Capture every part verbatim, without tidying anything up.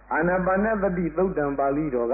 အာနာပါနသတိသုတ်တံပါဠိတော်က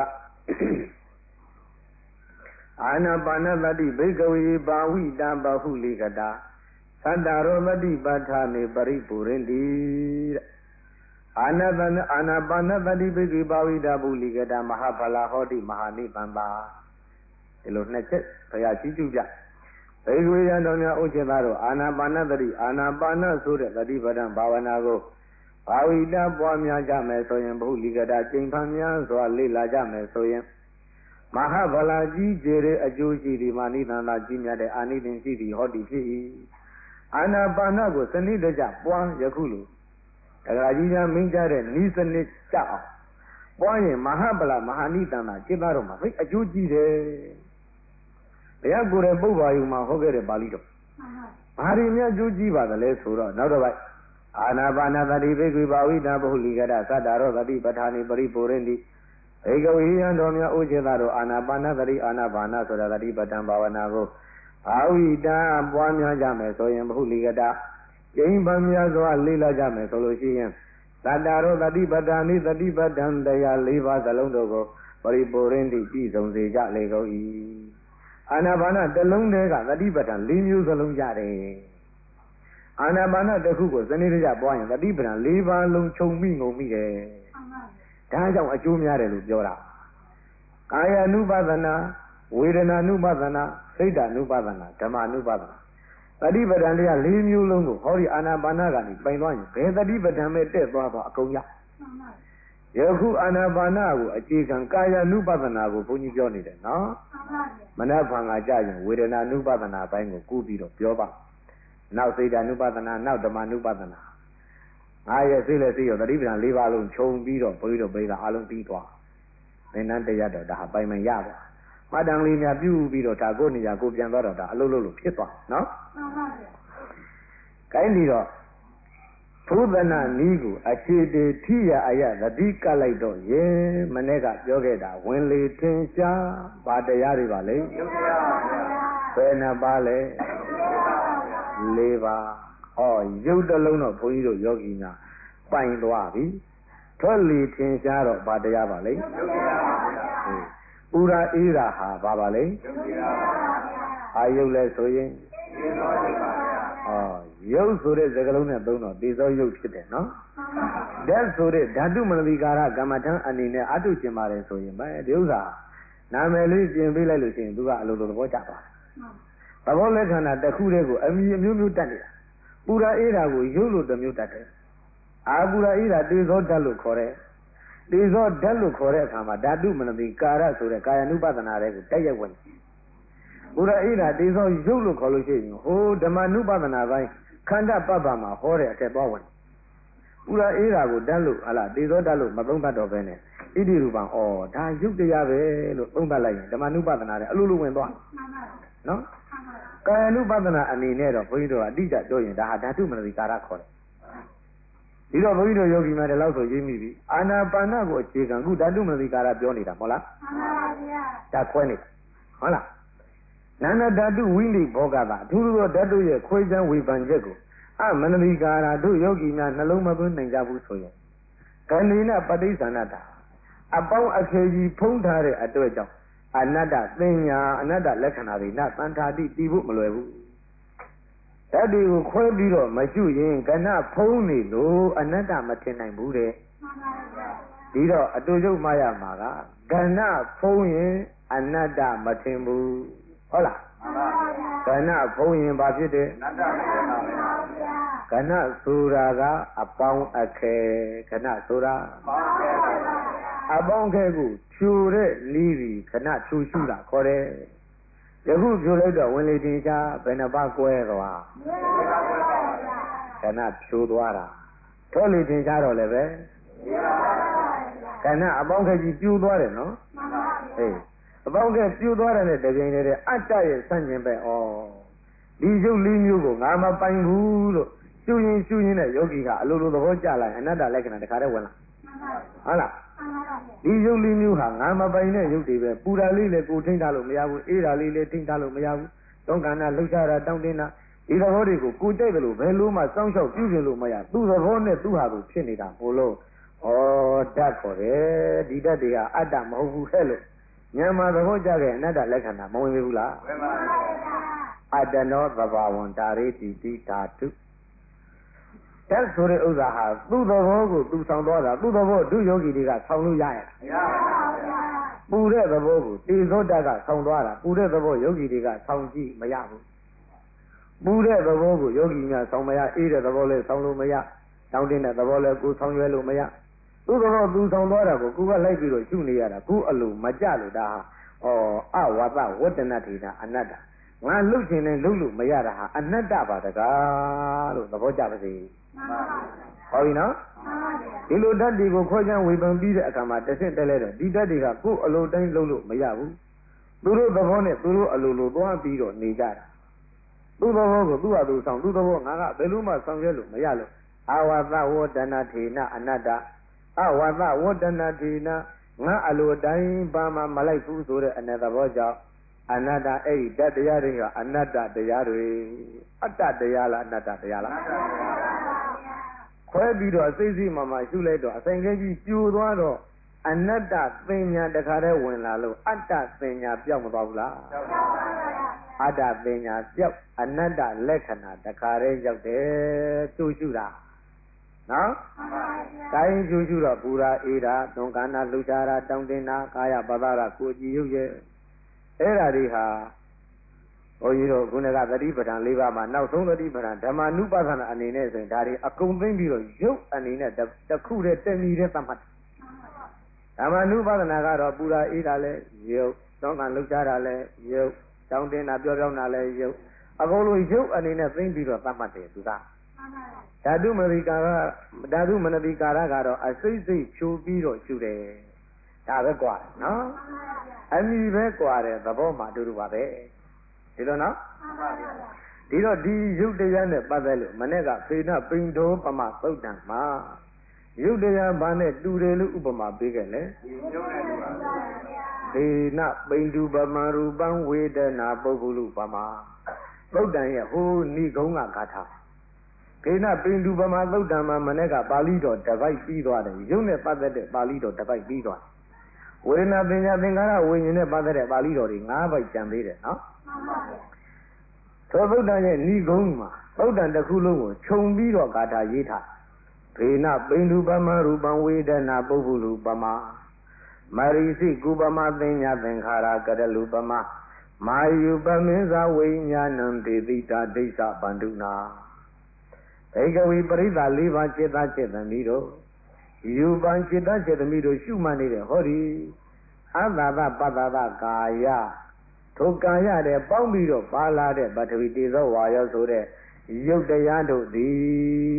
အာနာပါနသတိဘိကဝေဘာဝိတာဘဟုလိကတာသတ္တရောမတိပဋ္ဌာနေပရိပူရင်တိတဲ့အာနာတနအာနာပါနသတိဘိကဝေဘာဝိတာဘဟုလိကတာမဟာဖလာဟောတိမဟာနိဗ္ဗာန်ပါဒီလိုနှစ်ချက်ဘုရားရှိကျူပြဘိကဝေယံတော်များဥစ္စေသားတို့အာနာပါနသတိအာနာပါနဆိုတဲ့သတိပဋ္ဌာန်ဘာဝနာကိုဘာဝိတပွားများကြမယ်ဆိုရင်ဘုလိကတာကျင့်ဖန်များစွာလေ့လာကြမယ်ဆိုရင်မဟာဗလာကြီးကျယ်တဲ့အကျိုးရှိဒီမာနိသန္တာကြီးမြတ်တဲ့အာနိသင်ရှိသည်ဟောဒီဖြစ်၏အာနာပါနကိုစနစ်တကျပွားယခုလိုတရားကြီးများမင်းကြတဲ့ဤစနစ်ကြအောင်ပွားရင်မဟာဗလာမဟာနိသန္တာจิตသားတော်မှာသိအကျိုးကြီးတယ်ဘုရားကိုယ်ရဲ့ပုဗ္ဗာယုမှာဟောခဲ့တဲ့ပါဠိတော်ဘာတွေများအကျိုးကြီးပါသလဲဆိုတော့နောက်တော့အာနာပါနသတိဘိက္ခွေဘာဝိတာဘဟုလိကတာသတ္တရောသတိပဋ္ဌာနေပရိပူရင်တိဧကဝိယံတော်များဥစ္စေသာတို့အာနာပါနသတိအာနာပါနဆိုတာသတိပဋ္ဌာန်ဘာဝနာကိုဘာဝိတာပွားများကြမယ်ဆိုရင်ဘဟုလိကတာကျိန်ပများစွာလေ့လာကြမယ်ဆိုလို့ရှိရင်သတ္တရောသတိပဋ္ဌာနိသတိပဋ္ဌာန်တရား၄ပါးသလုံးတို့ကိုပရိပူရင်တိပြည့်စုံစေကြလေကုန်၏အာနာပါနတစ်လုံးတည်းကသတိပဋ္ဌာန်၄မျိုးစလုံးကြတယ်အာနာပါနတစ်ခုကိုစနစ်တကျပွားရင်သတိပဋ္ဌာန်၄ပါးလုံးခြုံမိငုံမိတယ်ဒါကြောင့်အကျိုးများတယ်လို့ပြောတာကာယ ानु ပါဒနာဝေဒနာ ानु ပါဒနာစိတ် ानु ပါဒနာဓမ္မ ानु ပါဒနာသတိပဋ္ဌာန်တရား၄မျိုးလုံးကိုဟောဒီအာနာပါနကနေပိုင်သွားရင်ဘယ်သတိပဋ္ဌာန်မဲ့တက်သွားတော့အကုန်ရယခုအာနာပါနကိုအခြေခံကာယ ानु ပါဒနာကိုဘုန်းကြီးပြောနေတယ်နော်မနက်ဖြန်ကကြာရင်ဝေဒနာ ानु ပါဒနာဘိုင်းကိုကူးပြီးတော့ပြောပါနောက်စိတ် ानु ပါဒနာနောက်ဓမ္မ ानु ပါဒနာငါရဲ့စိတ်နဲ့စိတ်ရောသတိပဋ္ဌာန်၄ပါးလုံးခြုံပြီးတော့ဘုန်းကြီးတို့ပြိဿအားလုံးပြီးသွားသင်္นานတရားတော့ဒါဟာပိုင်ပိုင်ရပါမှတ်တမ်းလေးများပြုပြီးတော့ဒါကိုနေရာကိုပြန်သွားတော့ဒါအလုံးလုံးလို့ဖြစ်သွားနော်မှန်ပါဗျာကိုင်းပြီးတော့ဘုဒ္ဓနာနီးကိုအခြေတည်ထိရအယသတိကလိုက်တော့ရေမနေ့ကပြောခဲ့တာဝင်လေထင်ရှားဘာတရားတွေပါလဲရုပ်တရားပါဗျာဘယ်နှပါလဲ၄ပါးဟောရုပ်တလုံးတော့ဘုန်းကြီးတို့ယောဂီများပိုင်သွားပြီထွက်လေထင်ရှားတော့ဘာတရားပါလဲရုပ်တရားပါဗျာပူရာအေးရာဟာဘာပါလဲရုပ်တရားပါဗျာအာယုတ်လဲဆိုရင်သေသောရုပ်ပါဗျာဟောရုပ်ဆိုတဲ့စကားလုံးနဲ့သုံးတော့သေသောရုပ်ဖြစ်တယ်နော်ဓာတ်ဆိုတဲ့ဓာတုမနတိကာရကမ္မထံအနေနဲ့အတုကျင်ပါတယ်ဆိုရင်ပဲဒီဥစ္စာနာမည်လေးပြင်ပေးလိုက်လို့ရှိရင်သူကအလိုလိုသဘောကျသွားတယ်သဘောလက္ခဏာတစ်ခုတည်းကိုအမည်အမျိုးမျိုးတတ်နေတာပူရာအေးရာကိုရုပ်လို့တစ်မျိုးတတ်တယ်အာပူရာအေးရာတေဇောဓာတ်လို့ခေါ်တယ်တေဇောဓာတ်လို့ခေါ်တဲ့အခါမှာဓာတုမနတိကာရဆိုတဲ့ကာယ ानु ပဒနာတွေကိုတိုက်ရိုက်ဝင်ပူရာအေးရာတေဇောရုပ်လို့ခေါ်လို့ရှိရင်ဟိုဓမ္မ ानु ပဒနာပိုင်းခန္ဓာပပ္ပမှာဟောတဲ့အထက်သွားဝင်ပူရာအေးရာကိုဓာတ်လို့ဟာလားတေဇောဓာတ်လို့မသုံးတတ်တော့ပဲနဲ့ဣတိရူပံဩဒါရုပ်တရားပဲလို့သုံးတတ်လိုက်ရင်ဓမ္မ ानु ပဒနာနဲ့အလိုလိုဝင်သွားနော်ကာယ ानु ပဒနာအနေနဲ့တော့ဘုန်းကြီးတို့ကအတိအကျပြောရင်ဒါဟာဓာတုမနတိကာရခေါ်တယ်ဒီတော့ဘုန်းကြီးတို့ယောဂီများတလောက်ဆိုရေးမိပြီအာနာပါနကိုအခြေခံခုဓာတုမနတိကာရပြောနေတာမဟုတ်လားမှန်ပါဗျာဒါခွဲနေတာဟုတ်လားနာနာဓာတုဝိလိဘောဂတာအထူးသောဓာတုရဲ့ခွဲခြားဝေဖန်ချက်ကိုအမနတိကာရတို့ယောဂီများနှလုံးမသွင်းနိုင်ကြဘူးဆိုရင်ကန္ဒီနာပဋိသန္ဓတာအပေါင်းအခေကြီးဖုံးထားတဲ့အတွက်ကြောင့်အနတ္တသင်ညာအနတ္တလက္ခဏာတွေနသန္တာတိတည်ဖို့မလွယ်ဘူးဓာတ်တွေကိုခွဲပြီးတော့မရှုရင်ကဏဖုံးနေလို့အနတ္တမထင်နိုင်ဘူးတဲ့ဒီတော့အတူရုပ်မှားရမှာကကဏဖုံးရင်အနတ္တမထင်ဘူးဟုတ်လားကဏဖုံးရင်ဘာဖြစ်တယ်အနတ္တမထင်ပါဘူးကဏဆိုတာကအပေါင်းအခဲကဏဆိုတာအပေါင်းအခဲကိုဖြူတဲ့လီးပြီးခဏဖြူရှုတာခေါ်တယ်ယခုဖြူလိုက်တော့ဝင်လေတင်ချာဘယ်နှပါကွဲသွားခဏဖြူသွားတာထွက်လေတင်ချာတော့လည်းပဲခဏအပေါင်းခဲကြီးပြူသွားတယ်နော်အေးအပေါင်းခဲပြူသွားတယ်နဲ့တကြိမ်တည်းအတ္တရဲ့ဆန့်ကျင်ပဲဩဒီရုပ်လေးမျိုးကိုငါမပိုင်ဘူးလို့ရှုရင်ရှုရင်နဲ့ယောဂီကအလိုလိုသဘောကျလာရင်အနတ္တလက္ခဏာတခါတည်းဝင်လာဟုတ်လားဒီရုပ်လေးမျိုးဟာငါမပိုင်တဲ့ရုပ်တွေပဲပူတာလေးလည်းကိုထိန်းထားလို့မရဘူးအေးတာလေးလည်းထိန်းထားလို့မရဘူးတောင်းကဏ္ဍလှုပ်ရှားတာတောင်းတင်းတာဒီသဘောတွေကိုကိုကြိုက်တယ်လို့ဘယ်လိုမှစောင့်ရှောက်ပြုပြင်လို့မရသူ့သဘောနဲ့သူ့ဟာကိုဖြစ်နေတာဘို့လို့ဩဓာတ်ခေါ်တယ်ဒီဓာတ်တွေကအတ္တမဟုတ်ဘူးခဲ့လို့ဉာဏ်မှာသဘောကျတဲ့အနတ္တလက္ခဏာမဝင်ဘူးလားဝင်ပါပါဘုရားအတ္တနောသဘာဝံဓာရေတိတိဓာတုဓာတ်ဆိုတဲ့ဥစ္စာဟာသူ့သဘောကိုသူဆောင်သွားတာသူ့သဘောဒုယောဂီတွေကဆောင်လို့ရရတာမရပါဘူးဗျာပူတဲ့သဘောကိုတေဇောဓာတ်ကဆောင်သွားတာပူတဲ့သဘောယောဂီတွေကဆောင်ကြည့်မရဘူးပူတဲ့သဘောကိုယောဂီများဆောင်မရအေးတဲ့သဘောလဲဆောင်လို့မရတောင်းတင်းတဲ့သဘောလဲကိုဆောင်ရွယ်လို့မရသူ့သဘောသူဆောင်သွားတာကိုကိုကလိုက်ပြီးတော့ရှုနေရတာကိုအလိုမကြလို့ဒါဟာဩအဝါဒဝတ္တနထေနာအနတ္တငါလှုပ်ခြင်းနဲ့လှုပ်လို့မရတာဟာအနတ္တပါတကားလို့သဘောကျပါစေမှန်ပါပါဟောပြီနော်မှန်ပါပါဒီလိုဓာတ်တွေကိုခွဲခြားဝေဖန်ပြီးတဲ့အခါမှာတစ်ဆင့်တက်လဲတော့ဒီဓာတ်တွေကကိုယ်အလိုတိုင်းလှုပ်လို့မရဘူးသူတို့သဘောနဲ့သူတို့အလိုလိုသွားပြီးတော့နေကြတာသူ့သဘောကိုသူ့ဟာသူဆောင်သူ့သဘောငါကဘယ်လိုမှဆောင်ရွက်လို့မရလို့အာဝါသဝတ္တနထေနာအနတ္တအဝါသဝတ္တနထေနာငါအလိုတိုင်းပါမှမလိုက်ဘူးဆိုတဲ့အနတ္တဘောကြောင့်အနတ္တအဲ့ဒီဓာတ်တရားတွေကအနတ္တတရားတွေအတ္တတရားလားအနတ္တတရားလားခွဲပြီးတော့စိတ်စိတ်မှမှရှုလိုက်တော့အဆိုင်ကကြီးပြိုသွားတော့အနတ္တပညာတခါတည်းဝင်လာလို့အတ္တပညာပြောက်မသွားဘူးလားပြောက်ပါပါအတ္တပညာပြောက်အနတ္တလက္ခဏာတခါတည်းရောက်တယ်ရှုရှုတာနော်တိုင်းရှုရှုတော့ပူရာအေးတာသွန်ကန္နာလှူရှားတာတောင်းတင်တာကာယပဒရာကိုကြည်ရုပ်ရဲ့အဲ့ဓာတွေဟာဘုန်းကြီးတို့ခုနကသတိပဋ္ဌာန်၄ပါးမှာနောက်ဆုံးသတိပဋ္ဌာန်ဓမ္မနုပသနာအနေနဲ့ဆိုရင်ဒါတွေအကုန်သိမ့်ပြီးတော့ရုပ်အနေနဲ့တစ်ခုတည်းတည်မြဲတဲ့သတ်မှတ်ဓမ္မနုပသနာကတော့ပူရာအေးတာလဲရုပ်သွန်ကန္လှူရှားတာလဲရုပ်တောင်းတင်တာပြောပြောတာလဲရုပ်အကုန်လုံးရုပ်အနေနဲ့သိမ့်ပြီးတော့သတ်မှတ်တယ်သူကဓာတုမနိကာရဓာတုမနတိကာရကတော့အစိမ့်စိမ့်ဖြူပြီးတော့ရှုတယ်ဒါပဲกว่าနော်အမိပဲกว่าတယ်သဘောမှအတူတူပါပဲဒီလိုနော်ဒီတော့ဒီရုပ်တရားနဲ့ပတ်သက်လို့မနေ့ကဖေနပိန်တော်ပမသုတ်တံမှာရုပ်တရားဘာနဲ့တူတယ်လို့ဥပမာပေးခဲ့လဲဖေနပိန်တူပမရူပံဝေဒနာပုဂ္ဂလုပမသုတ်တံရဲ့ဟိုနိဂုံးကဂါထာခေနပိန္ဒုပမသုတ်တံမှာမနေ့ကပါဠိတော်တစ်ပိုက်ပြီးသွားတယ်ရုပ်နဲ့ပတ်သက်တဲ့ပါဠိတော်တစ်ပိုက်ပြီးသွားဝေဒနာပညာသင်္ခါရဝိညာဉ်နဲ့ပတ်သက်တဲ့ပါဠိတော်တွေ၅ပိုက်ကျန်သေးတယ်နော်သောသုတ်တံရဲ့ဏိဂုံးမှာသုတ်တံတစ်ခုလုံးကိုခြုံပြီးတော့ဂါထာရေးထားခေနပိန္ဒုပမရူပံဝေဒနာပုဂ္ဂလုပမမရိစိကုပမသင်ညာသင်္ခါရကရလူပမမာယုပမင်းဇဝိညာဏံတေတိတာဒိဋ္ဌဗန္ဓုနာဧကဝီပရိသလေးပါးจิตသားจิตသမီးတို့ယူပံจิตသားจิตသမီးတို့ရှုမှတ်နေတဲ့ဟောဒီအတ္တသပတ္တသကာယထိုကာယတဲ့ပေါင်းပြီးတော့ပါလာတဲ့ပထဝီတေဇောဝါယောဆိုတဲ့ရုပ်တရားတို့သည်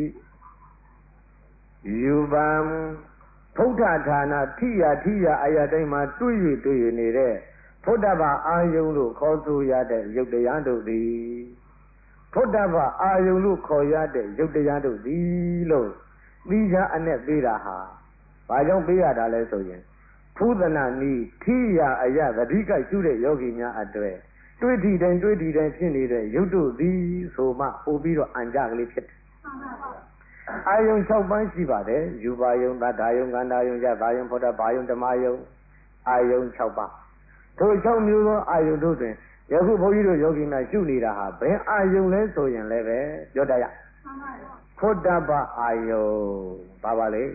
ယူပံဖုဒ္ဓဌာနထိယထိယအရာတိုင်းမှာတွေ့ရတွေ့ရနေတဲ့ဖုဒ္ဓဘာအာယုံလို့ခေါ်ဆိုရတဲ့ရုပ်တရားတို့သည်ဖုဒ္ဓဘာအာယုံလို့ခေါ်ရတဲ့ရုပ်တရားတို့သည်လို့ပြီးကြအနဲ့ပေးတာဟာဘာကြောင့်ပေးရတာလဲဆိုရင်ဖုဒနာနီထိယအယသတိကရှုတဲ့ယောဂီများအတွေ့တွေ့ထီတိုင်းတွေ့ထီတိုင်းဖြစ်နေတဲ့ရုပ်တို့သည်ဆိုမှပို့ပြီးတော့အံကြကလေးဖြစ်တယ်အာယုံ၆ပန်းရှိပါတယ်ယူပါယုံသတ္တယုံကန္တာယုံယသာယုံဖုဒ္ဓဘာယုံဓမ္မယုံအာယုံ၆ပါးထို၆မျိုးသောအာယုံတို့တွင်ယခုဘုန်းကြီးတို့ယောဂီများရှုနေတာဟာဘယ်အာယုံလဲဆိုရင်လည်းပဲပြောတတ်ရဖုဒ္ဓဘာအာယုံပါပါလေ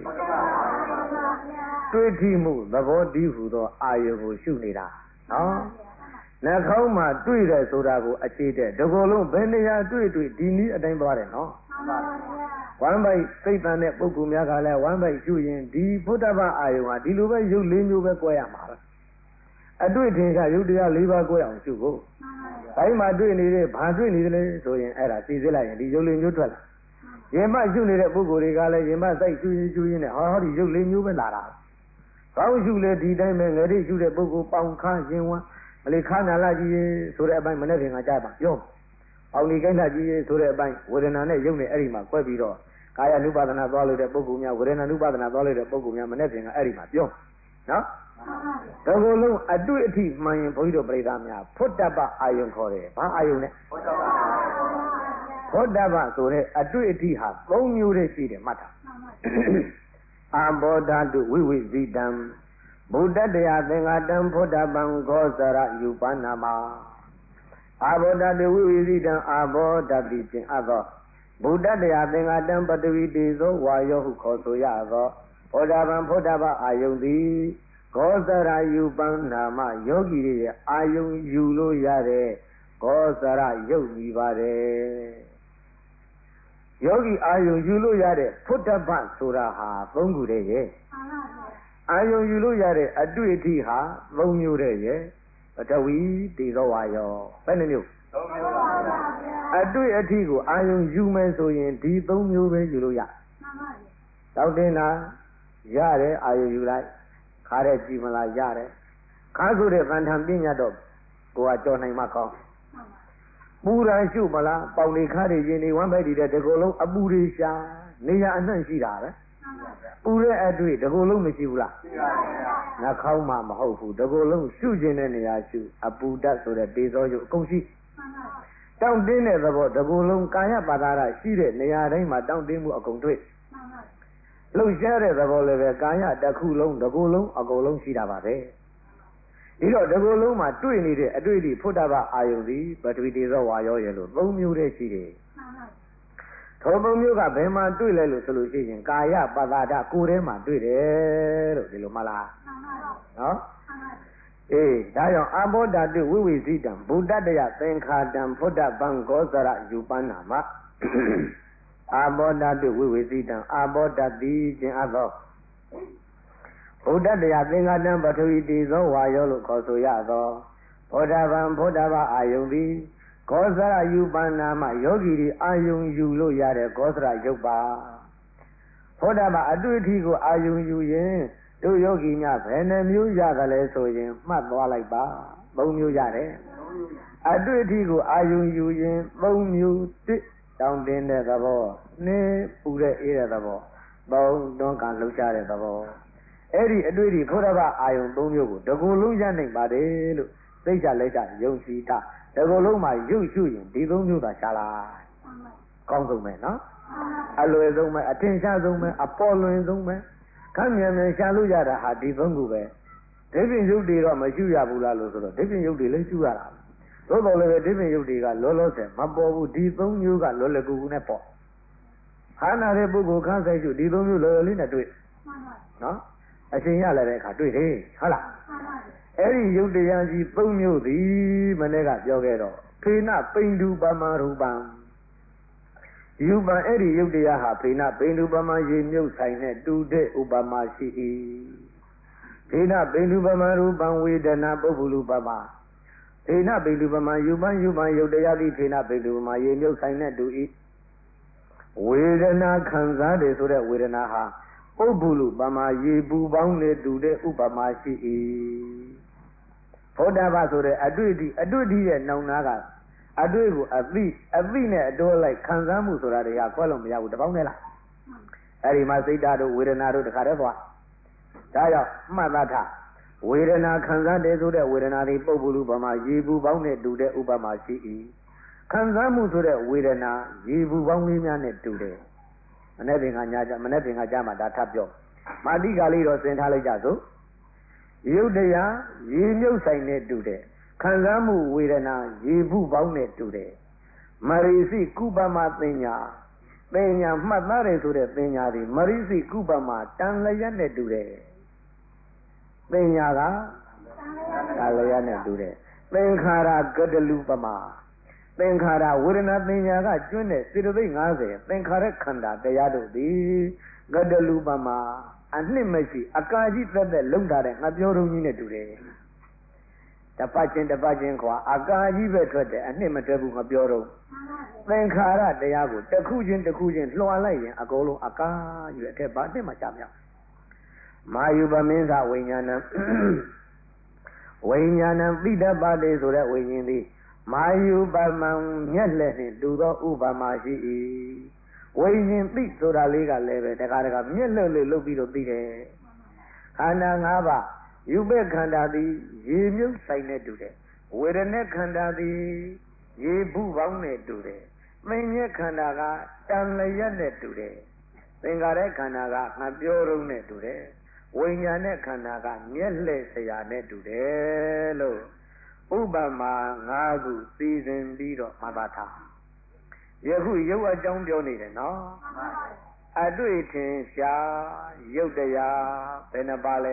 တွေ့ထိမှုသဘောတည်းဟူသောအာယုံကိုရှုနေတာနော်နှာခေါင်းမှာတွေ့တယ်ဆိုတာကိုအခြေတဲ့ဒီကုလုံးဘယ်နေရာတွေ့တွေ့ဒီနည်းအတိုင်းသွားတယ်နော်ဝမ်းပိုက်စိတ်တန်တဲ့ပုဂ္ဂိုလ်များကလည်းဝမ်းပိုက်ရှုရင်ဒီဖုဒ္ဓဘာအာယုံဟာဒီလိုပဲရုပ်လေးမျိုးပဲ꿰ရမှာပဲအတွေ့ထင်ကရုပ်တရား၄ပါး꿰အောင်ရှုဖို့ဘိုင်းမှာတွေ့နေတဲ့ဘာတွေ့နေတယ်လဲဆိုရင်အဲ့ဒါသိစေလိုက်ရင်ဒီရုပ်လေးမျိုးထွက်လာရင်မရှုနေတဲ့ပုဂ္ဂိုလ်တွေကလည်းရင်မစိုက်ရှုရင်ရှုရင်နဲ့ဟောဟောဒီရုပ်လေးမျိုးပဲလာတာကောင်းရှုလေဒီတိုင်းပဲငယ်လေးရှုတဲ့ပုဂ္ဂိုလ်ပေါင်ခါရင်ဝမ်းမလေးခါနာလာကြီးဆိုတဲ့အပိုင်းမနေ့ကကြားပါပြောအောင်ဒီကိစ္စကြီးဆိုတဲ့အပိုင်းဝေဒနာနဲ့ရုပ်နဲ့အဲ့ဒီမှာ꿰ပြီးတော့ကာယ ानु ပါဒနာသွားလို့တဲ့ပုဂ္ဂိုလ်များဝေဒနာ ानु ပါဒနာသွားလို့တဲ့ပုဂ္ဂိုလ်များမနေ့ကအဲ့ဒီမှာပြောနော်ဒါကိုလုံးအတွေ့အထိမှန်ရင်ဘုန်းကြီးတို့ပြိဿများဖုဒ္ဓဘအာယုံခေါ်တယ်ဘာအာယုံလဲဖုဒ္ဓဘဖုဒ္ဓဘဆိုတဲ့အတွေ့အထိဟာ၃မျိုးတည်းရှိတယ်မှတ်တာအာဘောဓတုဝိဝိဇိတံဗုဒ္ဓတရားသင်္ဃတံဖုဒ္ဓပံဂောဇရယူပနာမအာဘောဓတုဝိဝိဇိတံအာဘောဓတိကျင်အပ်သောဗုဒ္ဓတရားသင်္ဃတံပတဝီတေဇောဝါယောဟုခေါ်ဆိုရသောဖုဒ္ဓပံဖုဒ္ဓပအာယုန်သည်ဂောဇရယူပနာမယောဂီတွေရဲ့အာယုန်ယူလို့ရတဲ့ဂောဇရယုတ်ကြီးပါတယ်ယောဂီအာယုံယူလို့ရတဲ့ဖုဒ္ဓပဆိုတာဟာသုံးခုတည်းရဲ့အာယုံယူလို့ရတဲ့အတွေ့အထိဟာသုံးမျိုးတည်းရဲ့ပထဝီတေဇောဝါယောဘယ်နှမျိုးသုံးမျိုးပါဗျာအတွေ့အထိကိုအာယုံယူမယ်ဆိုရင်ဒီသုံးမျိုးပဲယူလို့ရမှန်ပါဗျာတောက်တင်တာရတယ်အာယုံယူလိုက်ခါတဲ့ကြည်မလားရတယ်ခါဆိုတဲ့ဗန္ထံပညာတော့ကိုကကြော်နိုင်မှကောင်းပူရာရှုမလားပေါင်နေခါတွေရင်နေဝမ်းပဲဒီတဲ့ဒီကုလုံးအပူတွေရှာနေရအနှံ့ရှိတာပဲပူတဲ့အတွေ့ဒီကုလုံးမရှိဘူးလားရှိပါဗျာနှာခေါင်းမှမဟုတ်ဘူးဒီကုလုံးရှုခြင်းတဲ့နေရာရှုအပူဓာတ်ဆိုတဲ့တေဇောယုတ်အကုန်ရှိတောင့်တင်းတဲ့သဘောဒီကုလုံးကာယပါဒရာရှိတဲ့နေရာတိုင်းမှာတောင့်တင်းမှုအကုန်တွေ့လှုပ်ရှားတဲ့သဘောလည်းပဲကာယတစ်ခုလုံးဒီကုလုံးအကုန်လုံးရှိတာပါပဲဒီတော့ဒီကုလုံးမှာတွေ့နေတဲ့အတွေ့အထိဖုဒ္ဓဘာအာယုန်သည်ပထဝီတေဇောဝါယောရဲ့လို့သုံးမျိုးတည်းရှိတယ်။ထိုသုံးမျိုးကဘယ်မှာတွေ့လဲလို့ဆိုလို့ရှိရင်ကာယပတ္တာကိုယ်ထဲမှာတွေ့တယ်လို့ဒီလိုမှလား။နော်။အေးဒါကြောင့်အာဘောဓတုဝိဝိဇိတံဗုဒ္ဓတရားသင်္ခါတံဖုဒ္ဓပံဂောဇရယူပန္နာမအာဘောဓတုဝိဝိဇိတံအာဘောဓတိကျင်အပ်သောဗုဒ္ဓတရားသင်္ဃတံပထဝီတေဇောဝါယောလို့ခေါ်ဆိုရသောဗုဒ္ဓဗံဗုဒ္ဓဘာအာယုန်သည်ဂောဇရယူပန္နာမယောဂီတွေအာယုန်ယူလို့ရတဲ့ဂောဇရယုတ်ပါဗုဒ္ဓဘာအတွေ့အထိကိုအာယုန်ယူရင်တို့ယောဂီများဘယ်နှမျိုးရတယ်လဲဆိုရင်မှတ်သွားလိုက်ပါသုံးမျိုးရတယ်အတွေ့အထိကိုအာယုန်ယူရင်သုံးမျိုးတစ်တောင်းတင်းတဲ့သဘောနှစ်ပူတဲ့အေးတဲ့သဘောသုံးတွန်းကန်လှုပ်ရှားတဲ့သဘောအဲ့ဒီအတွေ့အထိဘုရားဘာအာယုံသုံးမျိုးကိုတကူလုံးရနိုင်ပါတယ်လို့သိကြလက်ကြယုံကြည်တာတကူလုံးမှာရုပ်ရှုရင်ဒီသုံးမျိုးသာရှားလိုက်ကောင်းဆုံးပဲနော်အလွယ်ဆုံးပဲအထင်ရှားဆုံးပဲအပေါ်လွင်ဆုံးပဲခမ်းမြန်မြန်ရှားလို့ရတာဟာဒီသုံးခုပဲဒိဗ္ဗင်ယုတ်တွေတော့မရှုရဘူးလားလို့ဆိုတော့ဒိဗ္ဗင်ယုတ်တွေလည်းရှုရတာသို့တော်လည်းဒိဗ္ဗင်ယုတ်တွေကလောလောဆယ်မပေါ်ဘူးဒီသုံးမျိုးကလောလောကူကူနဲ့ပေါ့ဟာနာတဲ့ပုဂ္ဂိုလ်ခန်းဆိုင်ရှုဒီသုံးမျိုးလောလောလေးနဲ့တွေ့နော်အရှင်ရလည်းတဲ့အခါတွေ့တယ်ဟုတ်လားအဲ့ဒီယုတ်တရားကြီးသုံးမျိုးသည်မနေ့ကပြောခဲ့တော့ဖေနပိန္ဒုပမရူပံယူပံအဲ့ဒီယုတ်တရားဟာဖေနပိန္ဒုပမရေမြုပ်ဆိုင်နဲ့တူတဲ့ဥပမာရှိ၏ဖေနပိန္ဒုပမရူပံဝေဒနာပုဗ္ဗလူပမဖေနပိန္ဒုပမယူပံယူပံယုတ်တရားသည်ဖေနပိန္ဒုပမရေမြုပ်ဆိုင်နဲ့တူ၏ဝေဒနာခံစားတယ်ဆိုတဲ့ဝေဒနာဟာပုဗ္ဗလူပမာရေပူပေါင်းနဲ့တူတဲ့ဥပမာရှိ၏ဘုဒ္ဓဘာဆိုတဲ့အတွေ့အထိအတွေ့အထိရဲ့နှောင်နာကအတွေ့ကိုအသိအသိနဲ့အတိုးလိုက်ခံစားမှုဆိုတာတွေကခွဲလို့မရဘူးတပေါင်းနဲ့လားအဲ့ဒီမှာစိတ်ဓာတ်တို့ဝေဒနာတို့တခါတည်းသွားဒါကြောင့်မှတ်သားထားဝေဒနာခံစားတယ်ဆိုတဲ့ဝေဒနာတွေပုဗ္ဗလူပမာရေပူပေါင်းနဲ့တူတဲ့ဥပမာရှိ၏ခံစားမှုဆိုတဲ့ဝေဒနာရေပူပေါင်းလေးများနဲ့တူတယ်မနေ့ပင်ကညကြမနေ့ပင်ကကြမှာဒါထပ်ပြောမာတိကလေးတော့သင်ထားလိုက်ကြစို့ရုပ်တရားရေမြုပ်ဆိုင်နဲ့တူတယ်ခံစားမှုဝေဒနာရေဘူးပေါင်းနဲ့တူတယ်မရိစိကုပမပညာပညာမှတ်သားတယ်ဆိုတဲ့ပညာတွေမရိစိကုပမတန်လျက်နဲ့တူတယ်ပညာကတန်လျက်နဲ့တူတယ်သင်္ခါရကတလူပမာသင်္ခါရဝေဒနာပညာကကျွန်းတဲ့စေတသိက်၅၀သင်္ခါရခန္ဓာတရားတို့သည်ကတလူပမာအနှစ်မရှိအကာကြီးသက်သက်လုံထားတဲ့ငါပြောတော်ကြီးနဲ့တူတယ်တပတ်ချင်းတပတ်ချင်းခွာအကာကြီးပဲထွက်တယ်အနှစ်မထွက်ဘူးမပြောတော့သင်္ခါရတရားကိုတစ်ခုချင်းတစ်ခုချင်းလွှာလိုက်ရင်အကုန်လုံးအကာကြီးပဲအထက်ဘာနှစ်မှချမြောက်မာယုပမင်းသဝိညာဏံဝိညာဏံပိဋပါတိဆိုတဲ့ဝိညာဉ်သည်မာယုပမံမျက်လက်နှင့်တူသောဥပမာရှိ၏ဝိညာဉ်သိဆိုတာလေးကလည်းပဲတခါတခါမျက်လက်လေးလုပ်ပြီးတော့သိတယ်ခန္ဓာ၅ပါးယူပခန္ဓာသည်ရေမြုပ်ဆိုင်နဲ့တူတယ်ဝေဒနာခန္ဓာသည်ရေဘူးပေါင်းနဲ့တူတယ်သင်္ညက်ခန္ဓာကတန်လျက်နဲ့တူတယ်သင်္ခါရခန္ဓာကငါပြောရုံနဲ့တူတယ်ဝိညာဉ်နဲ့ခန္ဓာကမျက်လှည့်စရာနဲ့တူတယ်လို့ဥပမာငါးခုစီစဉ်ပြီးတော့မှတ်သားထားယခုရုပ်အကြောင်းပြောနေတယ်နော်အတွေ့ထင်ရှားရုပ်တရားဘယ်နှပါလဲ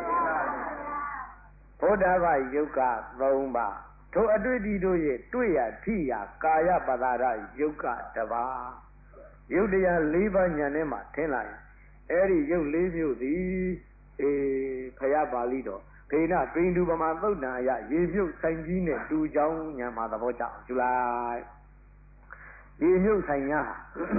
ဘုဒ္ဓဘာယုတ်ကသုံးပါထိုအတွေ့အထိတို့ရဲ့တွေ့ရထိရကာယပဒါရယုတ်ကတပါယုတ်တရား၄ပါးဉာဏ်နဲ့မှထင်လာရင်အဲ့ဒီယုတ်၄မျိုးသည်အေးဖယားပါဠိတော်ဖေနပိန္ဒုပမာသုတ်တံအရရေမြုပ်ဆိုင်ကြီးနဲ့တူကြောင်းဉာဏ်မှာသဘောကျအောင်ယူလိုက်ရေမြုပ်ဆိုင်ညာ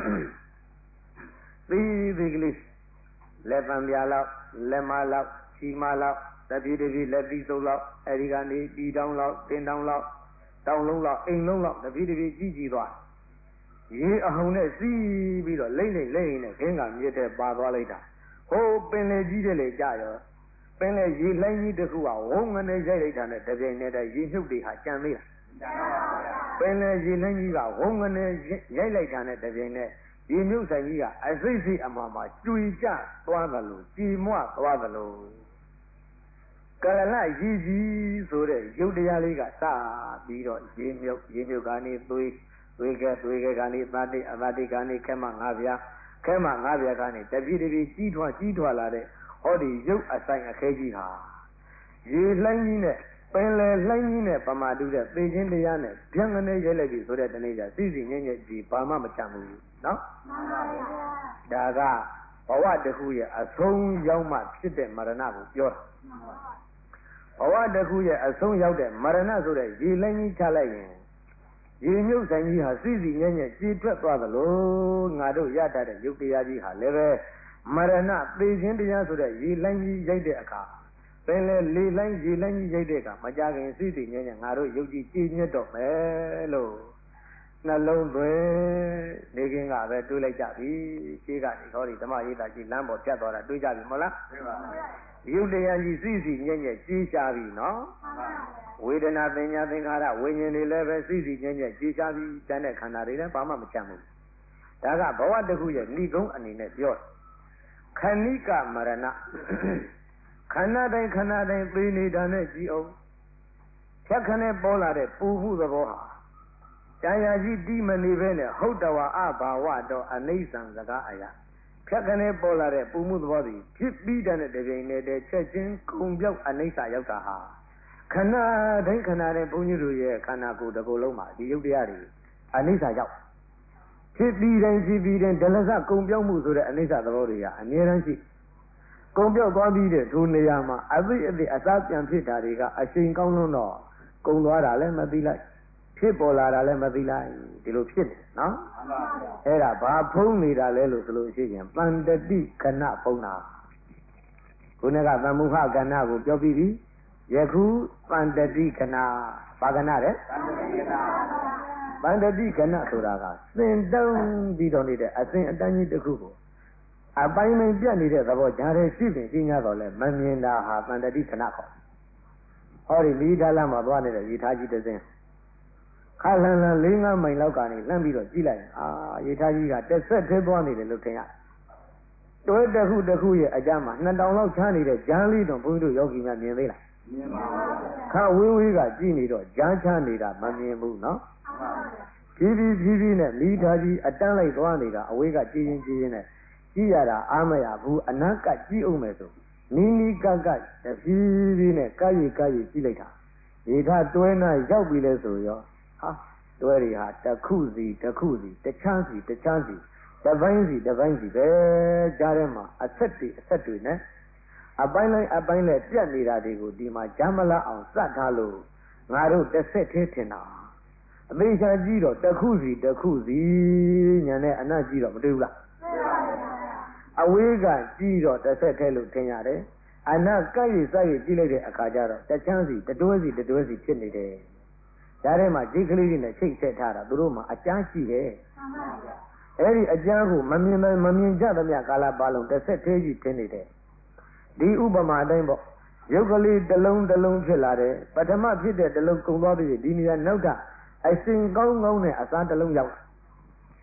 သီးသီးကလေးလက်ပံပြာလောက်လက်မလောက်ချီမလောက်တပြေးတပြေးလက်ပြီးစုပ်လောက်အဲဒီကနေတီတောင်းလောက်တင်တောင်းလောက်တောင်းလုံးလောက်အိမ်လုံးလောက်တပြေးတပြေးကြီးကြီးသွားရေအဟုန်နဲ့စီးပြီးတော့လိမ့်လိမ့်လိမ့်နဲ့ခင်းကမြစ်တဲ့ပါသွားလိုက်တာဟိုပင်လေကြီးတဲ့လေကြရောပင်လေရေလိုင်းကြီးတစ်ခုကဝုန်းငနဲ့ရိုက်လိုက်တာနဲ့တပြိုင်နက်တည်းရေမြုပ်တွေဟာကြံသေးလားပင်လေရေလိုင်းကြီးကဝုန်းငနဲ့ရိုက်လိုက်တာနဲ့တပြိုင်နက်ရေမြုပ်ဆိုင်ကြီးကအစိတ်စိတ်အမှန်မှာကျွေကျသွားသလိုကြည်မွသွားသလိုကလလရည်ကြီးဆိုတဲ့ရုပ်တရားလေးကစပြီးတော့ရေမြုပ်ရေမြုပ်ကနေသွေးသွေးကဲသွေးကဲကနေသတိအသတိကနေခဲမငါးပြားခဲမငါးပြားကနေတပြည့်တပြည့်ကြီးထွားကြီးထွားလာတဲ့ဟောဒီရုပ်အဆိုင်အခဲကြီးဟာရေလှိုင်းကြီးနဲ့ပင်လေလှိုင်းကြီးနဲ့ပမာတူတဲ့သေခြင်းတရားနဲ့ဗျံကနေရိုက်လိုက်ပြီဆိုတဲ့တနေ့ကျစီစီငင်းငယ်ကြီးဘာမှမချမ်းဘူးနော်မှန်ပါဗျာဒါကဘဝတစ်ခုရဲ့အဆုံးရောက်မှဖြစ်တဲ့မရဏကိုပြောတာဘဝတစ်ခုရဲ့အဆုံးရောက်တဲ့မရဏဆိုတဲ့ရေလှိုင်းကြီးချလိုက်ရင်ရေမြုပ်ဆိုင်ကြီးဟာစီစီငဲ့ငဲ့ကြေထွက်သွားသလိုငါတို့ရတတ်တဲ့ယုတ်တရားကြီးဟာလည်းပဲမရဏသေခြင်းတရားဆိုတဲ့ရေလှိုင်းကြီးရိုက်တဲ့အခါပင်လေလေလှိုင်းရေလှိုင်းကြီးရိုက်တဲ့အခါမကြခင်စီစီငဲ့ငဲ့ငါတို့ယုတ်ကြီးကြေညက်တော့မယ်လို့နှလုံးသွင်းနေခင်ကပဲတွေးလိုက်ကြပြီရှေးကနေဟောဒီဓမ္မရေးတာကြီးလမ်းပေါ်ပြတ်သွားတာတွေးကြပြီမဟုတ်လားတွေးပါဘူးယုတ်တရားကြီးစီစီငဲ့ငဲ့ကြေရှားပြီနော်ဝေဒနာပညာသင်္ခါရဝိညာဉ်တွေလည်းပဲစီစီငဲ့ငဲ့ကြေရှားပြီးတန်းတဲ့ခန္ဓာတွေလည်းဘာမှမချမ်းဘူးဒါကဘဝတစ်ခုရဲ့ဏိကုံးအနေနဲ့ပြောခဏိကမရဏခန္ဓာတိုင်းခန္ဓာတိုင်းသိနေတာနဲ့ကြည်အောင်ဖြတ်ခနဲ့ပေါ်လာတဲ့ပူမှုသဘောဟာတရားကြီးတိမနေပဲနဲ့ဟုတ်တော်အဘာဝတော်အနိစ္စံစကားအရာဖြတ်ခနဲ့ပေါ်လာတဲ့ပူမှုသဘောသည်ဖြစ်ပြီးတဲ့တပြိုင်နက်တည်းချက်ချင်းကုံပြောက်အနိစ္စရောက်တာဟာခန္ဓာတိုင်းခန္ဓာတိုင်းဘုန်းကြီးတို့ရဲ့ခန္ဓာကိုယ်တစ်ခုလုံးမှာဒီယုတ်တရားတွေအနိစ္စရောက်ဖြစ်ပြီးတိုင်းဖြစ်ပြီးတိုင်းဒလစကုံပြောက်မှုဆိုတဲ့အနိစ္စသဘောတွေကအမြဲတမ်းရှိကုံပြောက်သွားပြီးတဲ့ထိုနေရာမှာအသိအသိအစားပြန်ဖြစ်တာတွေကအချိန်ကောင်းလွန်းတော့ကုံသွားတာလည်းမသိလိုက်ဖြစ်ပေါ်လာတာလည်းမသိလိုက်ဒီလိုဖြစ်နေနော်အဲ့ဒါဘာဖုံးနေတာလဲလို့ဆိုလို့ရှိရင်တန်တတိခဏဖုံးတာခုနကသမုဟကဏကိုပြောပြီးပြီယခုတန်တတိခဏဘာကဏတဲ့တန်တတိခဏဆိုတာကသင်တုံးပြီးတော့နေတဲ့အစဉ်အတန်းကြီးတစ်ခုကိုအပိုင်းပိုင်းပြတ်နေတဲ့သဘောကြားတဲ့ရှိပင်ကြီးများတော့လဲမမြင်တာဟာတန်တတိခဏခေါ်ဟောဒီမိသားလာမှာသွားနေတဲ့ရေထားကြီးတစ်စင်းခါလန်လန်လေးငါးမိုင်လောက်ကနေလှမ်းပြီးတော့ကြည့်လိုက်အာရေထားကြီးကတစ်ဆက်သေးသွားနေတယ်လို့ထင်ရတွဲတစ်ခုတစ်ခုရဲ့အကြမ်းမှာနှစ်တောင်လောက်ချားနေတဲ့ဂျမ်းလေးတော့ဘုန်းကြီးတို့ယောဂီများမြင်သေးလားမြင်ပါဘူးခါဝေးဝေးကကြည့်နေတော့ဂျမ်းချားနေတာမမြင်ဘူးနော်ဖြည်းဖြည်းဖြည်းဖြည်းနဲ့မိသားကြီးအတန်းလိုက်သွားနေတာအဝေးကကြည်ရင်ကြည်ရင်နဲ့ကြည့်ရတာအားမရဘူးအနာကကြည့်အောင်မယ်ဆိုနီးနီးကကတဖြည်းဖြည်းနဲ့ကာရီကာရီကြည့်လိုက်တာရေထားတွဲနာရောက်ပြီလဲဆိုရောဟာတွဲတွေဟာတစ်ခုစီတစ်ခုစီတခြားစီတခြားစီတပိုင်းစီတပိုင်းစီပဲကြားထဲမှာအဆက်တွေအဆက်တွေနဲ့အပိုင်းလိုက်အပိုင်းလိုက်ပြတ်နေတာတွေကိုဒီမှာဂျမ်းမလားအောင်စတ်ထားလို့ငါတို့တစ်ဆက်သေးထင်တာအမေချာကြည့်တော့တစ်ခုစီတစ်ခုစီညာနဲ့အနတ်ကြည့်တော့မတွေ့ဘူးလားအဝေးကကြည့်တော့တစ်ဆက်သေးလို့ထင်ရတယ်အနတ်ကဲ့ရစရကြည့်လိုက်တဲ့အခါကျတော့တချမ်းစီတတွဲစီတတွဲစီဖြစ်နေတယ်ဒါထဲမှာဂျိတ်ကလေးတွေနဲ့ချိတ်ဆက်ထားတာသူတို့မှာအကျန်းရှိတယ်အဲ့ဒီအကျန်းကိုမမြင်မမြင်ကြသမျှကာလပတ်လုံးတစ်ဆက်သေးကြီးထင်နေတယ်ဒီဥပမာအတိုင်းပေါ့ရုပ်ကလေးတစ်လုံးတစ်လုံးဖြစ်လာတယ်ပထမဖြစ်တဲ့တစ်လုံးကုန်သွားပြီဒီနေရာနောက်တာအစဉ်ကောင်းကောင်းနဲ့အစားတစ်လုံးရောက်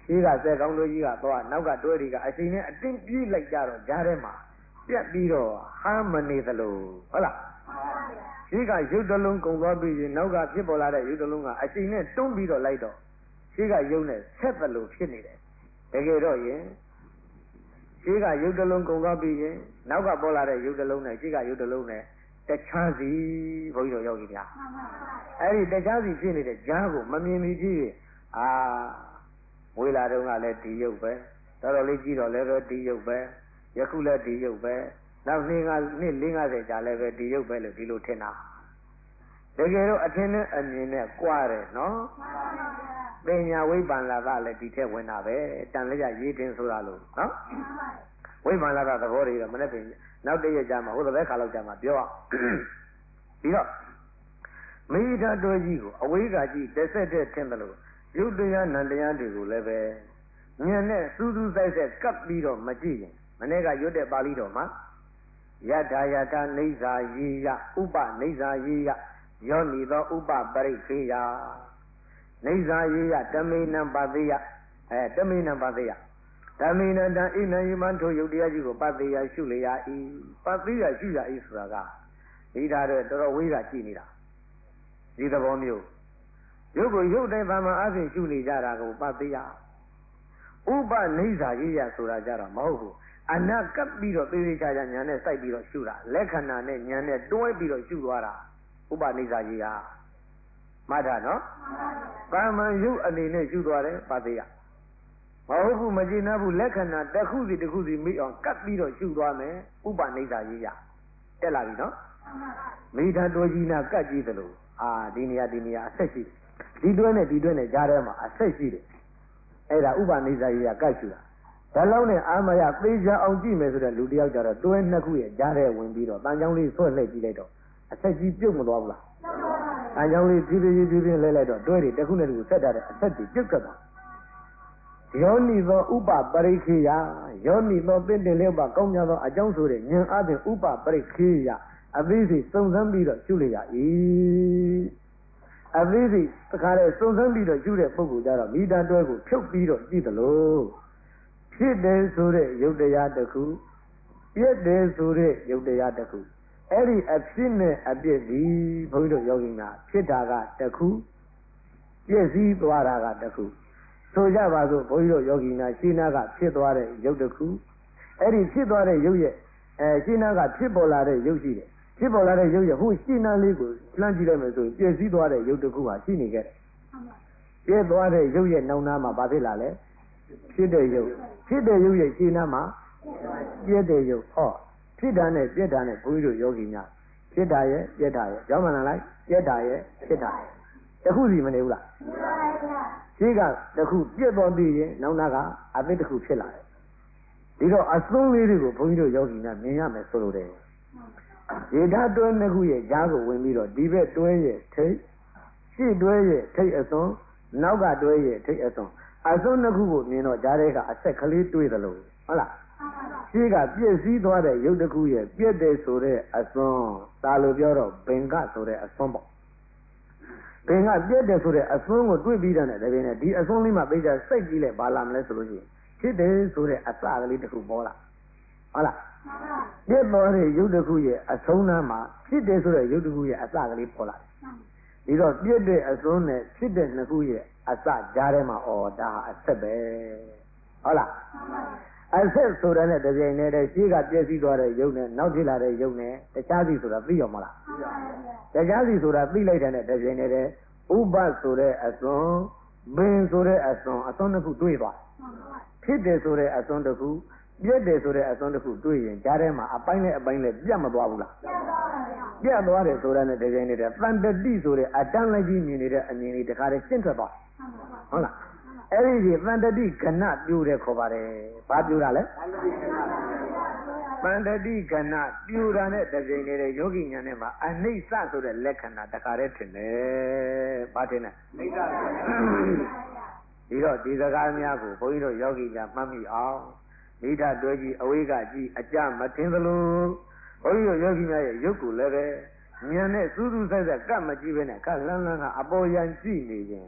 ရှိကစက်ကောင်းတို့ကြီးကသွားနောက်ကတွဲတွေကအချိန်နဲ့အတင်းပြေးလိုက်ကြတော့ကြားထဲမှာပြက်ပြီးတော့ဟာမနေသလိုဟုတ်လားရှိကရုပ်တလုံးကုံသွားပြီးရင်နောက်ကဖြစ်ပေါ်လာတဲ့ရုပ်တလုံးကအချိန်နဲ့တွန်းပြီးတော့လိုက်တော့ရှိကရုပ်နဲ့ဆက်သလိုဖြစ်နေတယ်တကယ်တော့ရင်ရှိကရုပ်တလုံးကုံသွားပြီးရင်နောက်ကပေါ်လာတဲ့ရုပ်တလုံးနဲ့ရှိကရုပ်တလုံးနဲ့တခြားစီဘုန်းကြီးတို့ရောက်ပြီဗျာအဲ့ဒီတခြားစီဖြစ်နေတဲ့ကြားကိုမမြင်မိကြည့်အာဝေလာတုန်းကလည်းဒီရုပ်ပဲတော်တော်လေးကြည့်တော့လည်းပဲဒီရုပ်ပဲယခုလည်းဒီရုပ်ပဲနောက်နှစ်ငါနှစ်၄၅၀ကြာလည်းပဲဒီရုပ်ပဲလို့ဒီလိုထင်တာတကယ်တော့အထင်နဲ့အမြင်နဲ့ကြွားတယ်နော်ပညာဝိပ္ပန္နကလည်းဒီထက်ဝင်တာပဲတန်လျက်ရေးတင်ဆိုတာလို့နော်ဝိပ္ပန္နကသဘောတွေတော့မနေ့ကနောက်တည့်ရကြမှာဟိုတစ်ဘက်ခါလောက်ကြမှာပြောအောင်ပြီးတော့မိဓာတော်ကြီးကိုအဝိကကြီးတစ်ဆက်တည်းထင်တယ်လို့ယုတ်တရားနံတရားတွေကိုလည်းပဲဉာဏ်နဲ့စူးစူးဆိုင်ဆိုင်ကပ်ပြီးတော့မကြည့်ရင်မနေ့ကရွတ်တဲ့ပါဠိတော်မှာယထာယထာနေဇာယေယဥပနေဇာယေယယောနိသောဥပပရိခေယနေဇာယေယတမေနံပသေးယအဲတမေနံပသေးယဓမ္မေနတံဣနံယမံထိုယုတ်တရားကြီးကိုပသေးယရှုလျာဤပသေးယရှုရဤဆိုတာကဒီဓာတ်တော့တော်တော်ဝေးကကြည့်နေတာဒီသဘောမျိုးရုပ်ကိုရုပ်တိုင်းဗမာအပြင်ရှုနေကြတာကိုပသေးယဥပနိစ္စရေးရဆိုတာကြတော့မဟုတ်ဘူးအနာကပ်ပြီးတော့သေသေးချာချာညာနဲ့စိုက်ပြီးတော့ရှုတာလက္ခဏာနဲ့ညာနဲ့တွဲပြီးတော့ရှုသွားတာဥပနိစ္စရေးရမှတ်တာနော်ကာမယုတ်အနေနဲ့ရှုသွားတယ်ပသေးယမဟုတ်ဘူးမကြည့်နှဘူးလက္ခဏာတစ်ခုစီတစ်ခုစီမိအောင်ကပ်ပြီးတော့ရှုသွားမယ်ဥပနိစ္စရေးရတက်လာပြီနော်မိဓာတော်ကြီးနာကပ်ကြည့်သလိုအာဒီနေရာဒီနေရာအဆက်ရှိတယ်ဒီတွဲနဲ့ဒီတွဲနဲ့ကြားထဲမှာအဆက်ရှိတယ်အဲ့ဒါဥပနိစ္စရေးရကတ်ရှူတာဒါလောက်နဲ့အာမယသေချာအောင်ကြည့်မယ်ဆိုတဲ့လူတယောက်ကြတော့တွဲနှစ်ခုရဲ့ကြားထဲဝင်ပြီးတော့တန်ချောင်းလေးဆွဲလှည့်ကြည့်လိုက်တော့အဆက်ကြီးပြုတ်မသွားဘူးလားတန်ချောင်းလေးဖြည်းဖြည်းဖြည်းဖြည်းလဲလိုက်တော့တွဲတွေတစ်ခုနဲ့တစ်ခုဆက်တာတဲ့အဆက်ကြီးပြုတ်ကသွားယောနိသောဥပပရိခေယယောနိသောတင့်တယ်လျောက်ပါကောင်းကြသောအကြောင်းဆိုတဲ့ဉာဏ်အပြင်ဥပပရိခေယအသေးစိတ်စုံစမ်းပြီးတော့ရှုလိုက်ရ၏အသေးစိတ်တခါလေစုံစမ်းပြီးတော့ရှုတဲ့ပုဂ္ဂိုလ်ကြတော့မိသားတွဲကိုဖြုတ်ပြီးတော့ကြည့်သလိုဖြစ်တယ်ဆိုတဲ့ယုတ်တရားတစ်ခုပြည့်တယ်ဆိုတဲ့ယုတ်တရားတစ်ခုအဲ့ဒီအဖြစ်နဲ့အပြည့်ဒီဘုန်းကြီးတို့ယောဂီများဖြစ်တာကတစ်ခုပြည့်စည်သွားတာကတစ်ခုဆိုကြပါစို့ဘုန်းကြီးတို့ယောဂီများရှင်းနာကဖြစ်သွားတဲ့ယုတ်တစ်ခုအဲ့ဒီဖြစ်သွားတဲ့ယုတ်ရဲ့အဲရှင်းနာကဖြစ်ပေါ်လာတဲ့ယုတ်ရှိတယ်ဖြစ်ပေါ်လာတဲ့ရုပ်ရဟိုရှင်းနာလေးကိုလှမ်းကြည့်လိုက်မယ်ဆိုရင်ပြည့်စည်သွားတဲ့ရုပ်တစ်ခုဟာရှိနေခဲ့တယ်။ပြည့်သွားတဲ့ရုပ်ရဲ့နောက်နားမှာဘာဖြစ်လာလဲ။ဖြစ်တဲ့ရုပ်ဖြစ်တဲ့ရုပ်ရဲ့ရှင်းနားမှာပြည့်တဲ့ရုပ်ဟောဖြစ်တာနဲ့ပြည့်တာနဲ့ဘုန်းကြီးတို့ယောဂီများဖြစ်တာရဲ့ပြည့်တာရဲ့ကြောင်းမှန်လားပြည့်တာရဲ့ဖြစ်တာရဲ့တခုစီမနေဘူးလား။ရှိကတခုပြည့်သွားပြီးရင်နောက်နားကအသစ်တခုဖြစ်လာတယ်။ဒီတော့အစွန်းလေးတွေကိုဘုန်းကြီးတို့ယောဂီများမြင်ရမယ်ဆိုလို့တယ်။ဒီဓာတ်တွဲနှစ်ခုရဲ့ကြားကိုဝင်ပြီးတော့ဒီဘက်တွဲရဲ့ထိတ်ရှေ့တွဲရဲ့ထိတ်အစွန်းနောက်ကတွဲရဲ့ထိတ်အစွန်းအစွန်းနှစ်ခုကိုမြင်တော့ကြားထဲကအဆက်ကလေးတွေးသလိုဟုတ်လားရှေ့ကပြည့်စည်သွားတဲ့ရုပ်တစ်ခုရဲ့ပြည့်တယ်ဆိုတဲ့အစွန်းဒါလိုပြောတော့ဘင်္ဂဆိုတဲ့အစွန်းပေါ့ဘင်္ဂပြည့်တယ်ဆိုတဲ့အစွန်းကိုတွေးပြီးတဲ့တပင်းနဲ့ဒီအစွန်းလေးမှသိကြစိတ်ကြည့်လိုက်ပါလာမလဲဆိုလို့ရှိရင်ဖြစ်တယ်ဆိုတဲ့အစကလေးတစ်ခုပေါ်လာဟုတ်လားပြည့်တော်တဲ့ရုပ်တစ်ခုရဲ့အဆုံးနားမှာဖြစ်တယ်ဆိုတဲ့ရုပ်တစ်ခုရဲ့အစကလေးပေါ်လာတယ်ဒီတော့ပြည့်တဲ့အစွန်းနဲ့ဖြစ်တဲ့နှစ်ခုရဲ့အစကြားထဲမှာဩဒါဟာအဆက်ပဲဟုတ်လားအဆက်ဆိုတာနဲ့တပြိုင်တည်းတည်းရှိကပြည့်စည်သွားတဲ့ရုပ်နဲ့နောက်ဖြစ်လာတဲ့ရုပ်နဲ့တခြားစီဆိုတာသိရောမလားတခြားစီဆိုတာသိလိုက်တဲ့နဲ့တပြိုင်တည်းတည်းဥပဆိုတဲ့အစွန်းဘင်ဆိုတဲ့အစွန်းအစွန်းတစ်ခုတွေးသွားဖြစ်တယ်ဆိုတဲ့အစွန်းတစ်ခုပြည့်တယ်ဆိုတဲ့အစွန်းတစ်ခုတွေးရင်ကြားထဲမှာအပိုင်းနဲ့အပိုင်းနဲ့ပြတ်မသွားဘူးလားပြတ်သွားတယ်ဆိုတာနဲ့တကယ်နေတဲ့တန်တတိဆိုတဲ့အတန်းလိုက်ကြီးမြင်နေတဲ့အမြင်လေးတခါတည်းရှင်းထွက်သွားဟုတ်လားအဲ့ဒီကြီးတန်တတိကဏပြိုတယ်ခေါ်ပါတယ်ဘာပြိုတာလဲတန်တတိကဏပြိုတာနဲ့တကယ်နေတဲ့ယောဂီညာနဲ့မှာအနိစ္စဆိုတဲ့လက္ခဏာတခါတည်းထင်တယ်ဘာထင်လဲနိစ္စဒီတော့ဒီစကားများကိုဘုန်းကြီးတို့ယောဂီညာမှတ်မိအောင်မိဓာတွဲကြီးအဝိကကြီးအကြမထင်သလိုဘုန်းကြီးတို့ယောဂီများရဲ့ရုပ်ကိုလည်းပဲဉာဏ်နဲ့စူးစူးဆိုင်ဆိုင်ကပ်မကြည့်ပဲနဲ့ကလှမ်းလှမ်းကအပေါ်ယံကြည့်နေရင်မ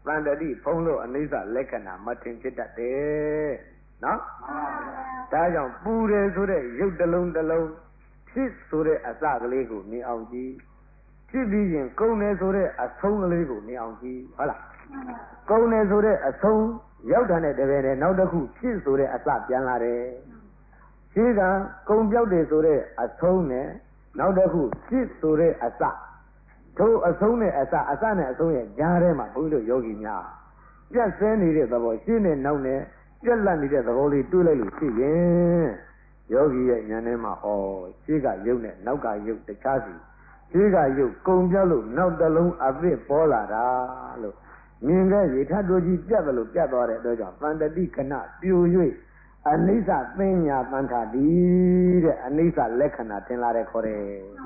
တန်တတိဖုံးလို့အနိစ္စလက္ခဏာမထင်ဖြစ်တတ်တယ်နော်ဒါကြောင့်ပူတယ်ဆိုတဲ့ရုပ်တစ်လုံးတစ်လုံးဖြစ်ဆိုတဲ့အစကလေးကိုမြင်အောင်ကြည့်ဖြစ်ပြီးရင်ကုန်တယ်ဆိုတဲ့အဆုံးကလေးကိုမြင်အောင်ကြည့်ဟုတ်လားကုန်တယ်ဆိုတဲ့အဆုံးရောက်တာနဲ့တပည့်တယ်နောက်တစ်ခုဖြစ်ဆိုတဲ့အစပြန်လာတယ်ရှိကကုန်ပြောက်တယ်ဆိုတဲ့အဆုံးနဲ့နောက်တစ်ခုဖြစ်ဆိုတဲ့အစထိုအဆုံးနဲ့အစအစနဲ့အဆုံးရဲ့ကြားထဲမှာဘုန်းကြီးတို့ယောဂီများပြတ်ဆဲနေတဲ့သဘောရှင်းနဲ့နောက်နဲ့ပြက်လက်နေတဲ့သဘောလေးတွေးလိုက်လို့ရှိရင်ယောဂီရဲ့ဉာဏ်ထဲမှာဩရှင်းကယုတ်နဲ့နောက်ကယုတ်တခြားစီရှင်းကယုတ်ကုန်ပြောက်လို့နောက်တစ်လုံးအသစ်ပေါ်လာတာလို့မြင်တဲ့ရေထတို့ကြီးပြတ်တယ်လို့ပြတ်သွားတဲ့အတွက်ကြောင့်တန်တတိကဏပြို၍အနိစ္စသင်ညာတန်ထာတိတဲ့အနိစ္စလက္ခဏာထင်လာတဲ့ခေါ်တယ်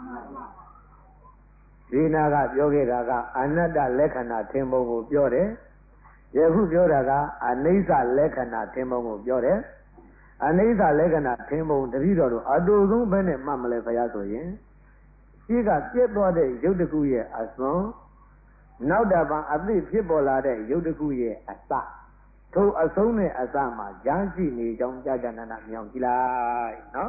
ဒီနာကပြောခဲ့တာကအနတ္တလက္ခဏာထင်ပုံကိုပြောတယ်ယခုပြောတာကအနိစ္စလက္ခဏာထင်ပုံကိုပြောတယ်အနိစ္စလက္ခဏာထင်ပုံတတိတော်တို့အတူဆုံးပဲနဲ့မှတ်မလဲဖရာဆိုရင်ရှိကပြည့်သွားတဲ့ရုပ်တကူရဲ့အစွန်းနောက်တပံအသိဖြစ်ပေါ်လာတဲ့ရုပ်တကူရဲ့အစထိုအဆုံးနဲ့အစမှာကြားရှိနေကြောင်းကြာကြာနာနာမြောင်ကြည့်လိုက်နော်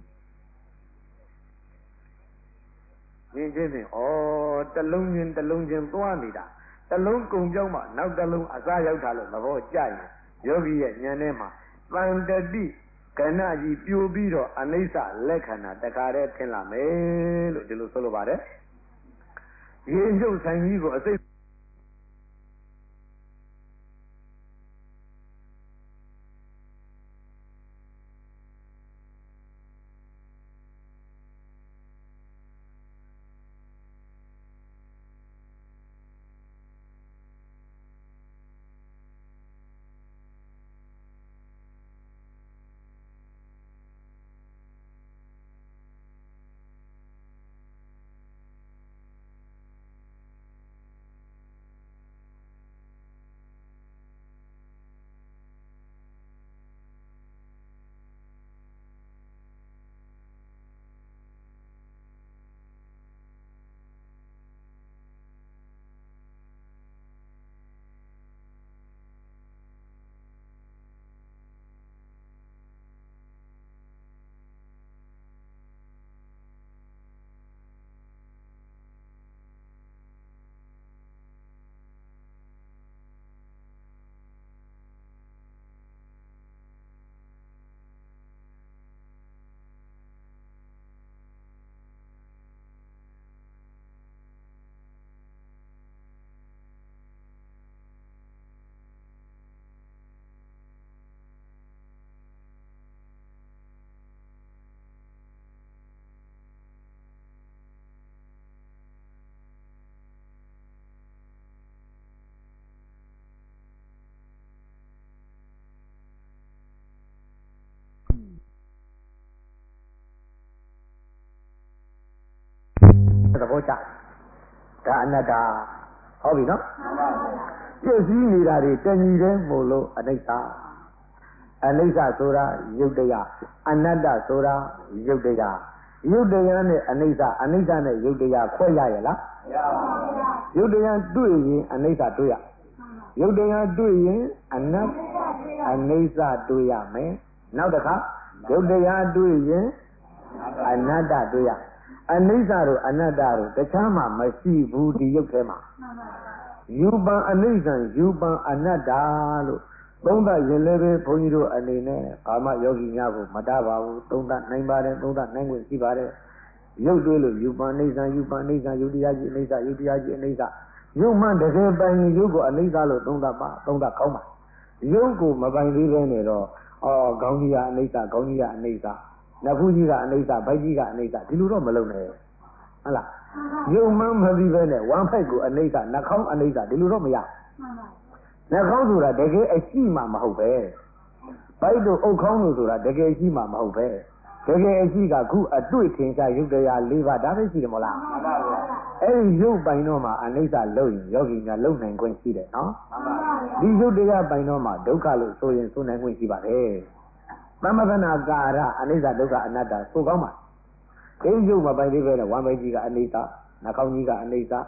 မြင်ချင်းဖြင့်ဩတလုံးချင်းတလုံးချင်းသွားနေတာတလုံးကုံပြောင်းမှနောက်တလုံးအစရောက်တာလို့သဘောကျရင်ယောဂီရဲ့ဉာဏ်ထဲမှာတန်တတိကဏကြီးပြိုပြီးတော့အနိစ္စလက္ခဏာတခါတည်းထင်လာမယ်လို့ဒီလိုဆိုလိုပါတယ်ရေညှုပ်ဆိုင်ကြီးကိုအစိတ်သဘောကျဒါအနတ္တဟုတ်ပြီနော်ပြည့်စည်နေတာတွေတဏှီတဲ့မို့လို့အနိစ္စအနိစ္စဆိုတာယုတ်တရားအနတ္တဆိုတာယုတ်တရားယုတ်တရားနဲ့အနိစ္စအနိစ္စနဲ့ယုတ်တရားခွဲရရဲ့လားမရပါဘူးယုတ်တရားတွေ့ရင်အနိစ္စတွေ့ရယုတ်တရားတွေ့ရင်အနတ္တအနိစ္စတွေ့ရမယ်နောက်တစ်ခါယုတ်တရားတွေ့ရင်အနတ္တတွေ့ရအနိစ္စတို့အနတ္တတို့တခြားမှမရှိဘူးဒီရုပ်ထဲမှာယူပံအနိစ္စယူပံအနတ္တလို့သုံးသပ်ရင်လည်းပဲဘုန်းကြီးတို့အနေနဲ့ကာမယောဂီများကိုမတတ်ပါဘူးသုံးသပ်နိုင်ပါတယ်သုံးသပ်နိုင်ခွင့်ရှိပါတယ်ရုပ်တွေ့လို့ယူပံအနိစ္စယူပံအနိစ္စယုတ်တရားကြီးအနိစ္စယုတ်တရားကြီးအနိစ္စရုပ်မှတကယ်ပိုင်ရင်ရုပ်ကိုအနိစ္စလို့သုံးသပ်ပါသုံးသပ်ကောင်းပါရုပ်ကိုမပိုင်သေးပဲနဲ့တော့အော်ခေါင်းကြီးကအနိစ္စခေါင်းကြီးကအနိစ္စနဖူးကြီးကအနိစ္စဗိုက်ကြီးကအနိစ္စဒီလိုတော့မလုပ်နဲ့ဟုတ်လားရုပ်မှမသိပဲနဲ့ဝမ်းဖိုက်ကိုအနိစ္စနှာခေါင်းအနိစ္စဒီလိုတော့မရနှာခေါင်းဆိုတာတကယ်အရှိမှမဟုတ်ပဲဗိုက်တို့အုတ်ခေါင်းတို့ဆိုတာတကယ်ရှိမှမဟုတ်ပဲတကယ်အရှိကခုအတွေ့ထင်ရှားရုပ်တရား၄ပါးဒါပဲရှိတယ်မဟုတ်လားမှန်ပါဗျာအဲ့ဒီရုပ်ပိုင်တော့မှအနိစ္စလို့ရင်ယောဂီများလုံနိုင်ခွင့်ရှိတယ်နော်မှန်ပါဗျာဒီရုပ်တရားပိုင်တော့မှဒုက္ခလို့ဆိုရင်ဆိုနိုင်ခွင့်ရှိပါတယ်သမဂနာကာရအနိစ္စဒုက္ခအနတ္တဆိုကောင်းပါဒီရုပ်မပိုင်သေးပဲနဲ့ဝမ်းပိုက်ကြီးကအနိစ္စနှာခေါင်းကြီးကအနိစ္စ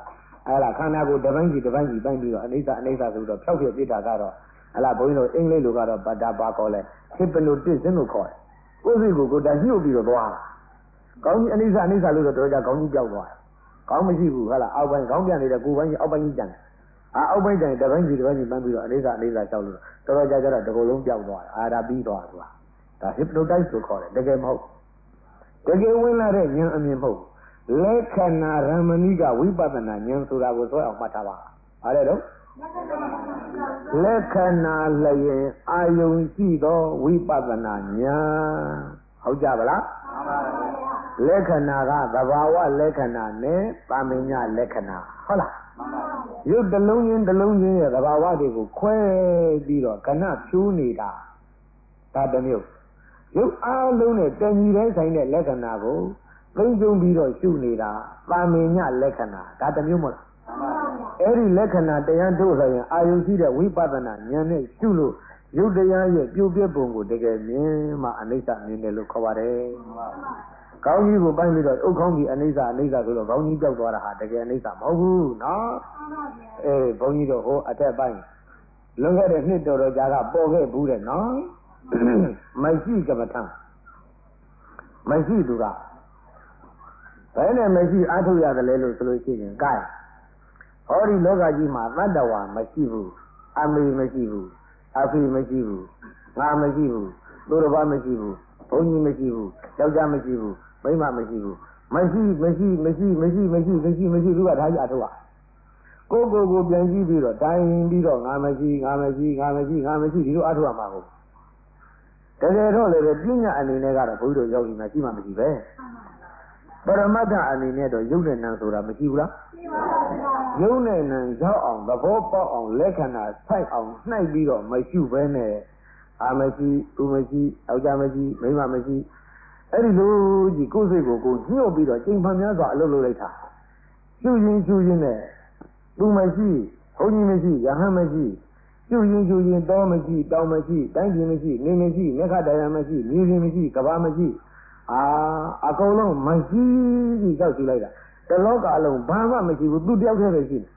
အဲ့ဒါခန္ဓာကိုယ်တစ်ပိုင်းစီတစ်ပိုင်းစီပိုင်းပြီးတော့အနိစ္စအနိစ္စဆိုတော့ဖြောက်ပြပြတာကတော့အဲ့ဒါဘုန်းကြီးတို့အင်္ဂလိပ်လိုကတော့ဘာတာပါခေါ်လဲ hypnotism လို့ခေါ်တယ်ကိုယ်စိတ်ကိုကိုယ်တညှို့ပြီးတော့သွားကောင်းကြီးအနိစ္စအနိစ္စလို့တော့တော်ကြကောင်းကြီးပြောက်သွားတယ်ကောင်းမရှိဘူးဟုတ်လားအောက်ပိုင်းကောင်းပြန်နေတဲ့ကိုယ်ပိုင်းကြီးအောက်ပိုင်းကြီးပြန်တယ်အာအောက်ပိုင်းတိုင်းတစ်ပိုင်းစီတစ်ပိုင်းစီပန်းပြီးတော့အနိစ္စအနိစ္စလျှောက်လို့တော်တော်ကြာကြာတော့တစ်ခုလုံးပြောက်သွားတယ်အာဒါပြီးသွားတာဆိုတာဒါ hypnotize လို့ခေါ်တယ်တကယ်မဟုတ်တကယ်ဝင်လာတဲ့ဉာဏ်အမြင်မဟုတ်လက္ခဏာရမဏိကဝိပဿနာဉာဏ်ဆိုတာကိုဆွဲအောင်မှတ်ထားပါအားရတော့လက္ခဏာလျင်အာယုံရှိသောဝိပဿနာဉာဏ်ဟုတ်ကြပါလားလက္ခဏာကသဘာဝလက္ခဏာနဲ့ပါမညလက္ခဏာဟုတ်လားရုပ်တစ်လုံးချင်းတစ်လုံးချင်းရဲ့သဘာဝတွေကိုခွဲပြီးတော့ခဏဖြူးနေတာဒါတစ်မျိုးရုပ်အားလုံးနဲ့တဏှီတိုင်းဆိုင်တဲ့လက္ခဏာကိုသိကျုံပြီးတော့ရှုနေတာပါမညလက္ခဏာဒါတစ်မျိုးမဟုတ်လားအဲ့ဒီလက္ခဏာတရားတို့ဆိုရင်အာယုရှိတဲ့ဝိပဿနာဉာဏ်နဲ့ရှုလို့ရုပ်တရားရဲ့ပြုပြပုံကိုတကယ်မြင်မှအနိစ္စမြင်တယ်လို့ခေါ်ပါတယ်။ကောင်းကြီးကိုပိုင်းပြီးတော့ဥက္ကောင်းကြီးအနိစ္စအနိစ္စဆိုတော့ကောင်းကြီးပြောက်သွားတာဟာတကယ်အနိစ္စမဟုတ်ဘူးနော်။အေးဘုန်းကြီးတို့ဟိုအထက်ပိုင်းလွန်ခဲ့တဲ့နှစ်တော်တော်ကြာကပေါ်ခဲ့ဘူးတဲ့နော်။မရှိကမ္မထံမရှိသူကဘယ်နဲ့မရှိအားထုတ်ရတယ်လဲလို့ဆိုလို့ရှိရင် gain ဟောဒီလောကကြီးမှာတတ္တဝါမရှိဘူးအမေမရှိဘူးအဖေမရှိဘူးငါမရှိဘူးသူတစ်ပါးမရှိဘူးဘုန်းကြီးမရှိဘူးယောက်ျားမရှိဘူးမိန်းမမရှိဘူးမရှိမရှိမရှိမရှိမရှိမရှိမရှိသူကဒါကြီးအထုတ်ရကိုကိုကိုပြန်ကြည့်ပြီးတော့တိုင်းပြီးတော့ငါမရှိငါမရှိငါမရှိငါမရှိဒီလိုအထုတ်ရမှာဟုတ်တကယ်တော့လည်းပြညာအနေနဲ့ကတော့ဘုန်းကြီးတို့ရောက်နေတာရှိမှမရှိပဲပရမတ္ထအနေနဲ့တော့ယုတ်နဲ့နံဆိုတာမရှိဘူးလားရှိပါဘူးယုတ်နဲ့နံရောက်အောင်သဘောပေါက်အောင်လက္ခဏာဆိုင်အောင်နှိုက်ပြီးတော့မရှိဘဲနဲ့အာမရှိဥမရှိအောက်ကြမရှိမိမမရှိအဲ့ဒီလိုကြီးကိုယ်စိတ်ကိုကိုညှို့ပြီးတော့ချိန်ဖန်များစွာအလုပ်လုပ်လိုက်တာရှုရင်ရှုရင်နဲ့သူမရှိဘုန်းကြီးမရှိရဟန်းမရှိရှုရင်ရှုရင်တောမရှိတောင်မရှိတိုင်းပြည်မရှိနေမရှိမြခတရားမရှိမြေပြင်မရှိကဘာမရှိအာအကုန်လုံးမရှိကြီးကြောက်ကြည့်လိုက်တာတလောကအလုံးဘာမှမရှိဘူးသူတယောက်တည်းပဲရှိတယ်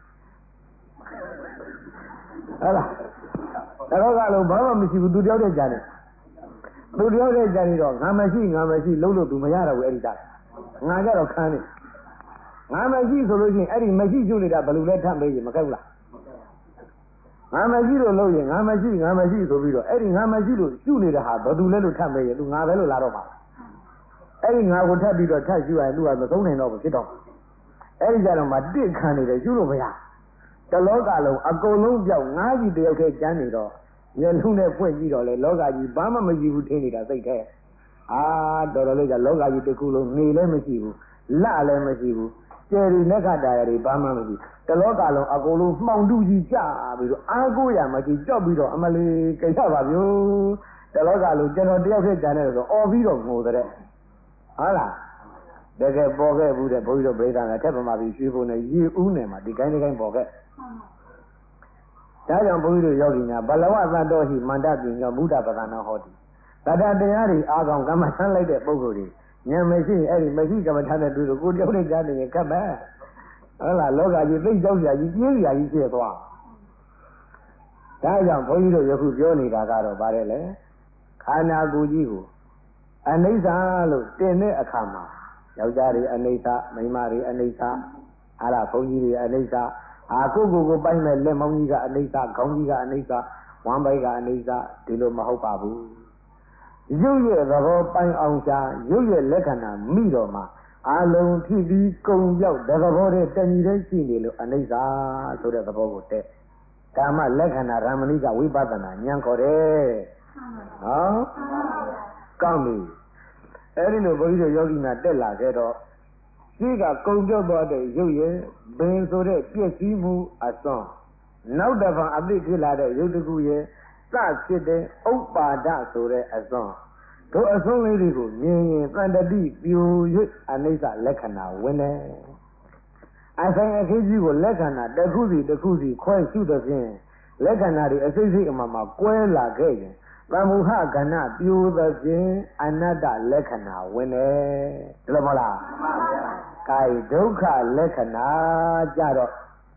ဟုတ်လားတလောကအလုံးဘာမှမရှိဘူးသူတယောက်တည်းကြာတယ်သူတယောက်တည်းကြာနေတော့ငါမရှိငါမရှိလုံးလို့သူမရတော့ဘူးအဲ့ဒီတာငါကြတော့ခန်းနေငါမရှိဆိုလို့ရှိရင်အဲ့ဒီမရှိကျုပ်နေတာဘယ်လိုလဲထပ်မေးရင်မကက်ဘူးလားငါမရှိလို့လို့ရင်ငါမရှိငါမရှိဆိုပြီးတော့အဲ့ဒီငါမရှိလို့ကျုပ်နေတာဟာဘယ်သူလဲလို့ထပ်မေးရင်သူငါပဲလို့လာတော့မှာအဲ့ဒီငါကိုထပ်ပြီးတော့ထပ်ယူရင်သူကမသုံးနိုင်တော့ဘူးဖြစ်တော့အဲ့ဒီကြတော့မှတစ်ခံနေတယ်ယူလို့မရတလောကလုံးအကုန်လုံးပြောက်ငါးကြီးတယောက်တည်းကျမ်းနေတော့မျက်လုံးနဲ့ဖွင့်ကြည့်တော့လေလောကကြီးဘာမှမရှိဘူးထင်နေတာစိတ်ထဲအာတော်တော်လေးကလောကကြီးတစ်ခုလုံးနေလည်းမရှိဘူးလလည်းမရှိဘူးကျယ်ရီလက်ခတာရတွေဘာမှမရှိတလောကလုံးအကုန်လုံးမှောင်တူကြီးကြပြီးတော့အားကိုးရမရှိကြောက်ပြီးတော့အမလီကိစ္စပါဗျို့တလောကလုံးကျွန်တော်တယောက်တည်းကျမ်းနေတော့အော်ပြီးတော့ငိုတဲ့ဟုတ်လားတကယ်ပေါ်ခဲ့ဘူးတဲ့ဘုန်းကြီးတို့ပြိဿကထက်ပမာပြီးရွှေဘုံနဲ့ရေဦးနယ်မှာဒီကိုင်းဒီကိုင်းပေါ်ခဲ့ဒါကြောင့်ဘုန်းကြီးတို့ယောဂီများဘလဝသတ္တောဟိမန္တပညာဘုဒ္ဓပဒနာဟောတိတတတရားတွေအားကောင်းကမ္မထမ်းလိုက်တဲ့ပုဂ္ဂိုလ်တွေဉာဏ်မရှိအဲ့ဒီမရှိကမ္မထမ်းတဲ့တွေ့လို့ကိုတယောက်နဲ့ကြားနေရင်ကပ်မယ်ဟုတ်လားလောကကြီးသိကြောက်ကြကြီးပြင်းကြကြီးဖြစ်သွားဒါကြောင့်ဘုန်းကြီးတို့ယခုပြောနေတာကတော့ဗါတယ်လေခန္ဓာကိုယ်ကြီးကိုအနိစ္စလို့တင်တဲ့အခါမှာယောက်ျားတွေအနိစ္စမိန်းမတွေအနိစ္စအားလားဘုန်းကြီးတွေအနိစ္စအာကိုကိုကိုပိုင်းမဲ့လက်မောင်းကြီးကအနိစ္စခေါင်းကြီးကအနိစ္စဝမ်းပိုက်ကအနိစ္စဒီလိုမဟုတ်ပါဘူးရုပ်ရဲ့သဘောပိုင်းအောင်ရှာရုပ်ရဲ့လက္ခဏာမိတော့မှအာလုံးဖြစ်ပြီးကုံပြောက်တဲ့သဘောတည်းတဏှီတည်းရှိနေလို့အနိစ္စဆိုတဲ့သဘောကိုတဲ့ကာမလက္ခဏာရမဏိကဝိပဿနာဉာဏ်ခေါ်တယ်ဟောကောင်းပြီအဲ့ဒီလိုဘုန်းကြီးတို့ယောဂီများတက်လာခဲ့တော့ရှိကကုံပြောက်သွားတဲ့ရုပ်ရဲ့ဘယ်ဆိုတဲ့ပြည့်စည်မှုအစွန်းနောက်တစ်ဖန်အသိဖြစ်လာတဲ့ရုပ်တကူရဲ့စဖြစ်တဲ့ဥပ္ပါဒဆိုတဲ့အစွန်းတို့အစွန်းလေးတွေကိုမြင်ရင်တန်တတိပြူ၍အနိစ္စလက္ခဏာဝင်တယ်အဆိုင်အခင်းကြီးကိုလက္ခဏာတစ်ခုစီတစ်ခုစီခွဲရှုတဲ့ဖြင့်လက္ခဏာတွေအစိတ်စိတ်အမှမှကွဲလာခဲ့ရင်သမုဟကဏပြိုသဖြင့်အနတ္တလက္ခဏာဝင်တယ်ဒီလိုမဟုတ်လားမှန်ပါဗျာကာယဒုက္ခလက္ခဏာကြတော့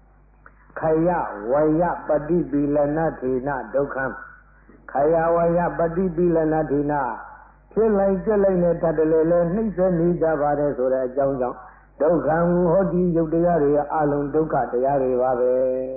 ခယဝယပฏิပိလနထေနဒုက္ခံခယဝယပฏิပိလနထေနဖြစ်လိုက်ကြက်လိုက်နဲ့တတ်တယ်လေနှိမ့်ဆက်နေကြပါတယ်ဆိုတဲ့အကြောင်းကြောင့်ဒုက္ခံဟောဒီယုတ်တရားတွေအလုံးဒုက္ခတရားတွေပါပဲ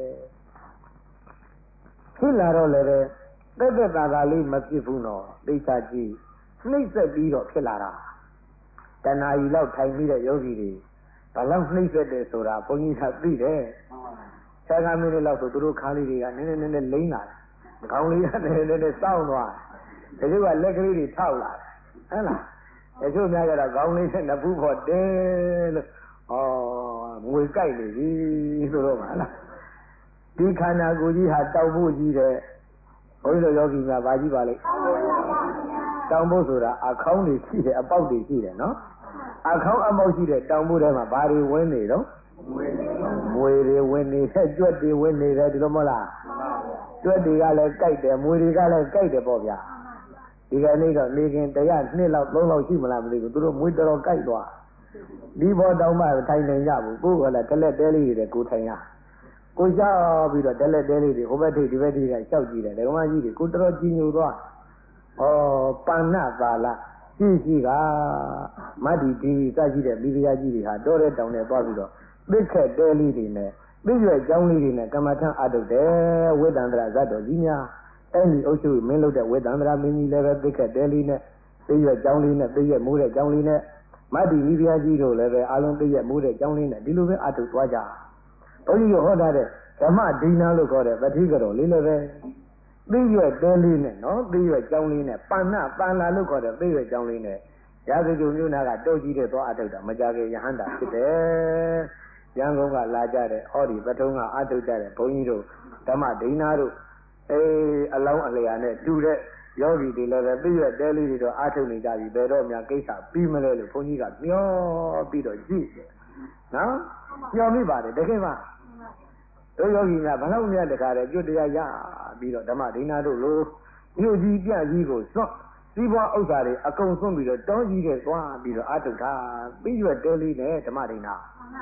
ဖြစ်လာတော့လည်းပဲတက်တက်တာလေးမဖြစ်ဘူးနော်သိချကြည့်နှိမ့်ဆက်ပြီးတော့ဖြစ်လာတာတဏှာကြီးလောက်ထိုင်ပြီးတဲ့ယောဂီတွေဘာလို့နှိမ့်ဆက်တယ်ဆိုတာဘုန်းကြီးကသိတယ်ဆယ်ကမိနစ်လောက်ဆိုသူတို့ခါးလေးတွေကနည်းနည်းနည်းနည်းလိမ့်လာတယ်ခေါင်းလေးကနည်းနည်းနည်းနည်းစောင်းသွားတယ်တချို့ကလက်ကလေးတွေထောက်လာတယ်ဟဲ့လားတချို့များကြတော့ခေါင်းလေးနဲ့နဖူးဖို့တဲလို့ဩငွေကြိုက်နေပြီဆိုတော့မှလားဒီခန္ဓာကိုယ်ကြီးဟာတောက်ဖို့ကြီးတယ်ဘုန်းကြီးတို့ယောဂီများဗာကြီးပါလိမ့်တောင်ဖို့ဆိုတာအခေါင်းတွေရှိတယ်အပေါက်တွေရှိတယ်နော်အခေါင်းအပေါက်ရှိတဲ့တောင်ဖို့ထဲမှာဘာတွေဝင်နေတော့မွေတွေဝင်နေတဲ့ကြွက်တွေဝင်နေတယ်ဒီလိုမဟုတ်လားကြွက်တွေကလည်းကြိုက်တယ်မွေတွေကလည်းကြိုက်တယ်ပေါ့ဗျာဒီကနေ့တော့နေခင်တရားနှစ်လောက်သုံးလောက်ရှိမလားမသိဘူးသူတို့မွေတော်တော်ကြိုက်သွားဒီဘောတောင်မှထိုင်နေကြဘူးကိုယ်ကလည်းတလက်တဲလေးတွေကိုထိုင်ရကိုရှောက်ပြီးတော့တလက်တဲလေးတွေဟိုဘက်ထိပ်ဒီဘက်ထိပ်ကရှောက်ကြည့်တယ်ဓမ္မကြီးတွေကိုတော်တော်ကြီးညိုသွားဩပါဏပါလာရှိရှိကမတ္တိဒီစရှိတဲ့မိဖုရားကြီးတွေဟာတောတဲ့တောင်နဲ့သွားပြီးတော့သိခက်တဲလေးတွေနဲ့သိရွယ်ကျောင်းလေးတွေနဲ့ကမ္မထအထုတ်တယ်ဝိတန္တရာဇတ်တော်ကြီးများအဲ့ဒီအုပ်စုမင်းလုပ်တဲ့ဝိတန္တရာမင်းကြီးလည်းပဲသိခက်တဲလေးနဲ့သိရွယ်ကျောင်းလေးနဲ့သိရွယ်မိုးတဲ့ကျောင်းလေးနဲ့မတ္တိမိဖုရားကြီးတို့လည်းပဲအလုံးသိရွယ်မိုးတဲ့ကျောင်းလေးနဲ့ဒီလိုပဲအထုတ်သွားကြဘုန်းကြီးကဟောထားတဲ့ဓမ္မဒိနာလို့ခေါ်တဲ့ပဋိကတော်လေးလည်းပဲသိရွယ်တဲလေးနဲ့နော်သိရွယ်ကျောင်းလေးနဲ့ပဏ္ဏပန္လာလို့ခေါ်တဲ့သိရွယ်ကျောင်းလေးနဲ့ရာဇဂုမြို့နာကတောကြီးတဲ့သွားအထုတ်တာမကြခင်ယဟန္တာဖြစ်တယ်ရန်ကုန်ကလာကြတဲ့ဟောဒီပထုံးကအထုတ်ကြတဲ့ဘုန်းကြီးတို့ဓမ္မဒိနာတို့အေးအလောင်းအလျာနဲ့တူတဲ့ယောဂီတွေလည်းပဲသိရွယ်တဲလေးတွေတော့အထုတ်နေကြပြီဘယ်တော့မှကိစ္စပြီးမလဲလို့ဘုန်းကြီးကမျောပြီးတော့ကြည့်တယ်နော်မျောမိပါတယ်တကယ်ပါတို့ယောဂီများဘလောက်များတခါတည်းကျွတ်တရားရပြီးတော့ဓမ္မဒိနာတို့လိုမြို့ကြီးပြကြီးကိုစွန့်စီးပွားဥစ္စာတွေအကုန်စွန့်ပြီးတော့တောကြီးတဲ့သွားပြီးတော့အထုတ်တာပြီးရွက်တဲလေးနဲ့ဓမ္မဒိနာ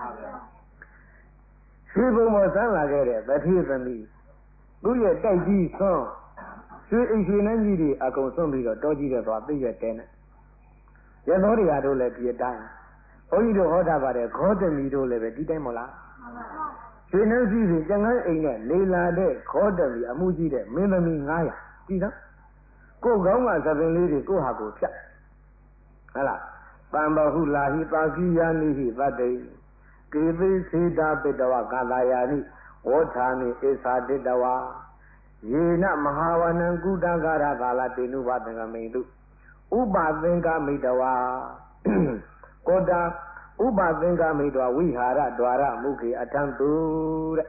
ရှိဘုံမဆန်းလာခဲ့တဲ့ဗတိသမီးသူ့ရဲ့တိုက်ကြီးစွန့်ရွှေအိမ်ရွှေနှန်းကြီးတွေအကုန်စွန့်ပြီးတော့တောကြီးတဲ့သွားပြီးရွက်တဲနဲ့ရသောတရားတို့လည်းဒီအတိုင်းဘုန်းကြီးတို့ဟောတာပါတယ်ခောတမီတို့လည်းပဲဒီတိုင်းမဟုတ်လားရွှေနှန်းကြီးတွေကျန်ငန်းအိမ်နဲ့လေလာတဲ့ခောတမီအမှုကြီးတဲ့မင်းသမီးငါးရာကြည်နော်ကိုယ်ကောင်းကသပင်လေးတွေကိုဟာကိုဖြတ်ဟဲ့လားပံဘဟုလာဟိပါကိယာနိဟိသတ္တိကေသိစေတာပိတဝကာသာယာနိဝဋ္ဌာနိဧသာတိတဝါယေနမဟာဝနံကုတဂရကာလတေနုဘသံဃမိတုဥပသင်္ကမိတဝါကောတာဥပသင်္ကမိတဝါဝိဟာရဒွါရမုခေအထံတုတဲ့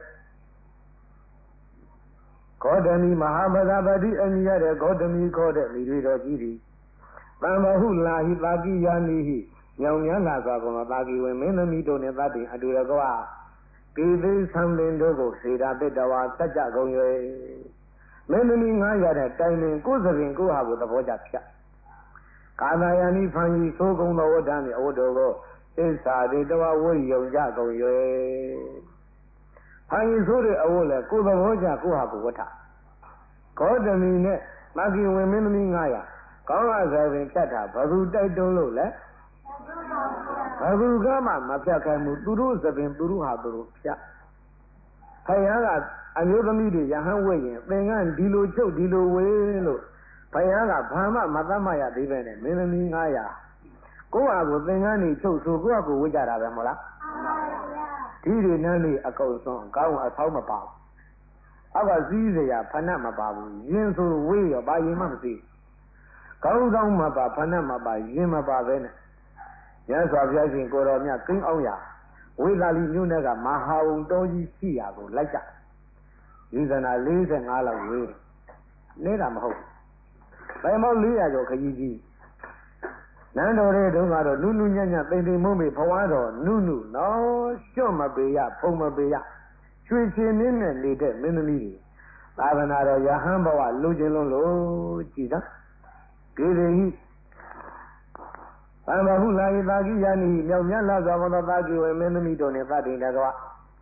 ဂေါတမီမဟာမဂပတိအမိရတဲ့ဂေါတမီခေါ်တဲ့မိတွေတော်ကြီးသည်တံဘဟုလာဟိပါကိယာနိဟိညောင်မြန်းလာစွာကောင်သာကိဝင်မင်းသမီးတို့နှင့်သတ္တိအတူတကွာကိသိသံလင်တို့ကိုစေတာပိတဝါစัจ jja ကုန်၍မင်းသမီးငါးရတဲ့တိုင်ပင်ကိုယ်စပင်ကိုဟာကိုသဘောကျဖြတ်ကာသာယာနိဖန်ကြီးသိုးကုံသောဝဋ္ဌာနှင့်အဝတ္တကိုဣစ္ဆာတိတဝဝိယုံကြကုန်၍ဖန်ကြီးဆိုတဲ့အဝတ်လည်းကိုယ်သဘောကျကိုဟာကိုဝဋ္ဌဂေါတမီနဲ့မဂ္ဂင်ဝင်မင်းသမီးငါးရာကောင်းလာစပင်ဖြတ်တာဘယ်သူတိုက်တွန်းလို့လဲဘယ်သူကမှမဖြတ်ခိုင်းဘူးသူတို့စပင်သူတို့ဟာသူတို့ဖြတ်ခရယာကအမျိုးသမီးတွေရဟန်းဝဲရင်သင်္ကန်းဒီလိုချုပ်ဒီလိုဝေးလို့ဘုရားကဘာမှမသတ်မှတ်ရသေးပဲနဲ့မင်းသမီးငါးရာကိုယ့်ဟာကိုသင်္ကန်းတွေချုပ်ဆိုကိုယ့်ဟာကိုဝှက်ကြတာပဲမဟုတ်လားဒီတွေနန်းတွေအကုန်ဆုံးကောင်းအဆောက်မပါဘူးအောက်ကစည်းစရာဖဏမပါဘူးရင်ဆိုဝေးရောဘာရင်မှမသိကောင်းကောင်းမပါဖဏမပါရင်မပါပဲနဲ့ရသော်ဘုရားရှင်ကိုတော်မြတ်ကိန်းအောင်ရဝေသာလီမြို့နယ်ကမဟာဝုံတော်ကြီးရှိရာကိုလိုက်ကြဒီဇနာလေးဆယ်ငါးလောက်ဝေးနေတာမဟုတ်ဘယ်မောက်လေးရာကျော်ခကြီးကြီးနန်းတော်ရဲ့တုန်းကတော့နုနုညံ့ညံ့သိမ့်သိမ့်မုံမေဘဝတော်နုနုနော်ရှွတ်မပေရဖုံမပေရရွှေချင်းင်းနဲ့နေတဲ့မင်းသမီးတွေသာသနာတော်ယဟန်ဘဝလူချင်းလုံးလို့ကြည်သာဒေဝိဟိဗမဟုလာယတာကိယာနိမြောက်မြတ်လာသောဘုသောတာကိဝေမင်းသမီးတို့နှင့်သတ္တိတကွ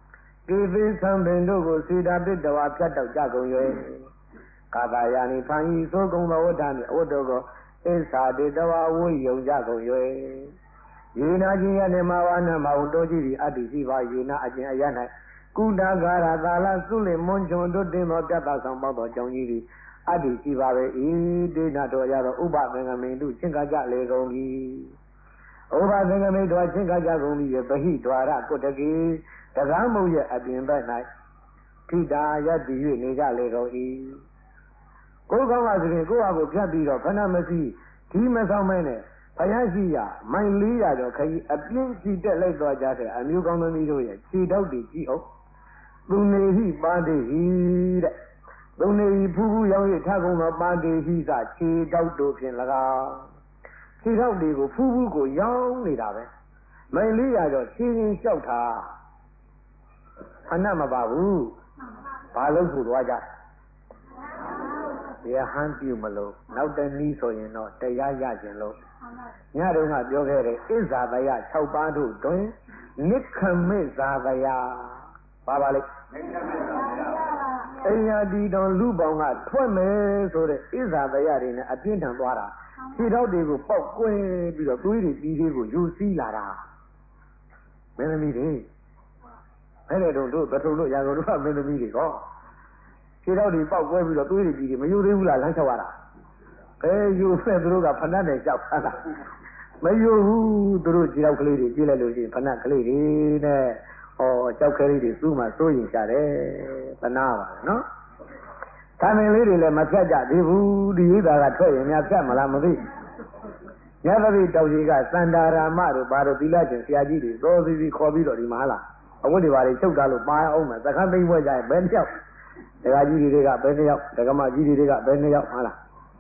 ကေသေသံပင်တို့ကိုစေတာပစ်တော်ဖြတ်တောက်ကြကုန်၍ကာသာယာနိဖန်ဤသို့ကုံသောဝတ္တနှင့်အဝတ္တကိုအစ္ဆာတေတဝဝိယုံကြကုန်၍ယေနာချင်းရနေမဝါနမဝတောကြည်သည်အတ္တိရှိပါယေနာအချင်းအရ၌ကုဏဂါရသာလသုလိမွန်ချွန်တို့တင်သောပြတ်သားဆောင်ပေါသောကြောင့်ကြီးသည်အတ္တိရှိပါပဲဤဒေနာတော်ရသောဥပသင်္ကမိန်တို့ချင်းကားကြလေကုန်၏ဥပသင်္ကမိန်တို့ချင်းကားကြကုန်၏ဗဟိဒွါရကုတ္တကေတကားမုတ်ရဲ့အပြင်ဘက်၌ထိတာယတ္တိ၍နေကြလေကုန်၏ကိုယ်ကောင်းပါဆိုရင်ကိုယ့်ဟာကိုဖြတ်ပြီးတော့ခဏမရှိဒီမဆောင်မဲနဲ့ဘုရားရှိရာမိုင်လေးရာကျော်ခကြီးအပြင်းရှိတက်လိုက်သွားကြတဲ့အမျိုးကောင်းသမီးတို့ရဲ့ခြေထောက်တွေကြည့်အောင်သူနေဟိပါတိဟိတဲ့သူနေဟိဖူးဖူးရောင်းရထကုန်သောပါတိဟိစခြေထောက်တို့ဖြင့်၎င်းခြေထောက်တွေကိုဖူးဖူးကိုရောင်းနေတာပဲမိုင်လေးရာကျော်ခြေရင်လျှောက်တာအနတ်မပါဘူးဘာလို့ဆိုသွားကြရဟန်းပြုမလို့နောက်တနည်းဆိုရင်တော့တရားရခြင်းလို့ညတုန်းကပြောခဲ့တဲ့ဣဇာတယ၆ပါးတို့တွင်နိခမေဇာတယပါပါလိမ့်အိယာတီတော်လူပေါင်းကထွက်မယ်ဆိုတဲ့ဣဇာတယတွေနဲ့အပြင်းထန်သွားတာခြေထောက်တွေကိုပေါက်ကွင်းပြီးတော့သွေးတွေပြီးတွေကိုယူစည်းလာတာမင်းသမီးတွေအဲ့လေတို့တို့ပထုံတို့ရာဂုံတို့ကမင်းသမီးတွေဟောခြေထောက်တွေပေါက်ကွဲပြီးတော့သွေးတွေပြီးတွေမယူသေးဘူးလားလမ်းလျှောက်ရတာဘယ်ယူဖက်သူတို့ကဖဏတ်နဲ့ကြောက်တာမယူဘူးသူတို့ခြေထောက်ကလေးတွေကြည့်လိုက်လို့ရှိရင်ဖဏတ်ကလေးတွေနဲ့ဟောကြောက်ကလေးတွေသူ့မှာစိုးရင်ရှာတယ်သနာပါနော်ဒါမင်းလေးတွေလည်းမဖြတ်ကြသေးဘူးဒီရိသာကထွက်ရင်များဖြတ်မလားမသိညသတိတောက်ကြီးကစန္ဒာရာမတို့ဘာတို့သီလရှင်ဆရာကြီးတွေသောစီစီခေါ်ပြီးတော့ဒီမှာလားအဝတ်တွေဘာတွေချုပ်တာလို့ပါအောင်မယ်သခန်းသိမ့်ပွဲကြရင်ဘယ်တစ်ယောက်ဒကာကြီးတွေကဘယ်နှစ်ယောက်ဒကမကြီးတွေကဘယ်နှစ်ယောက်ဟုတ်လား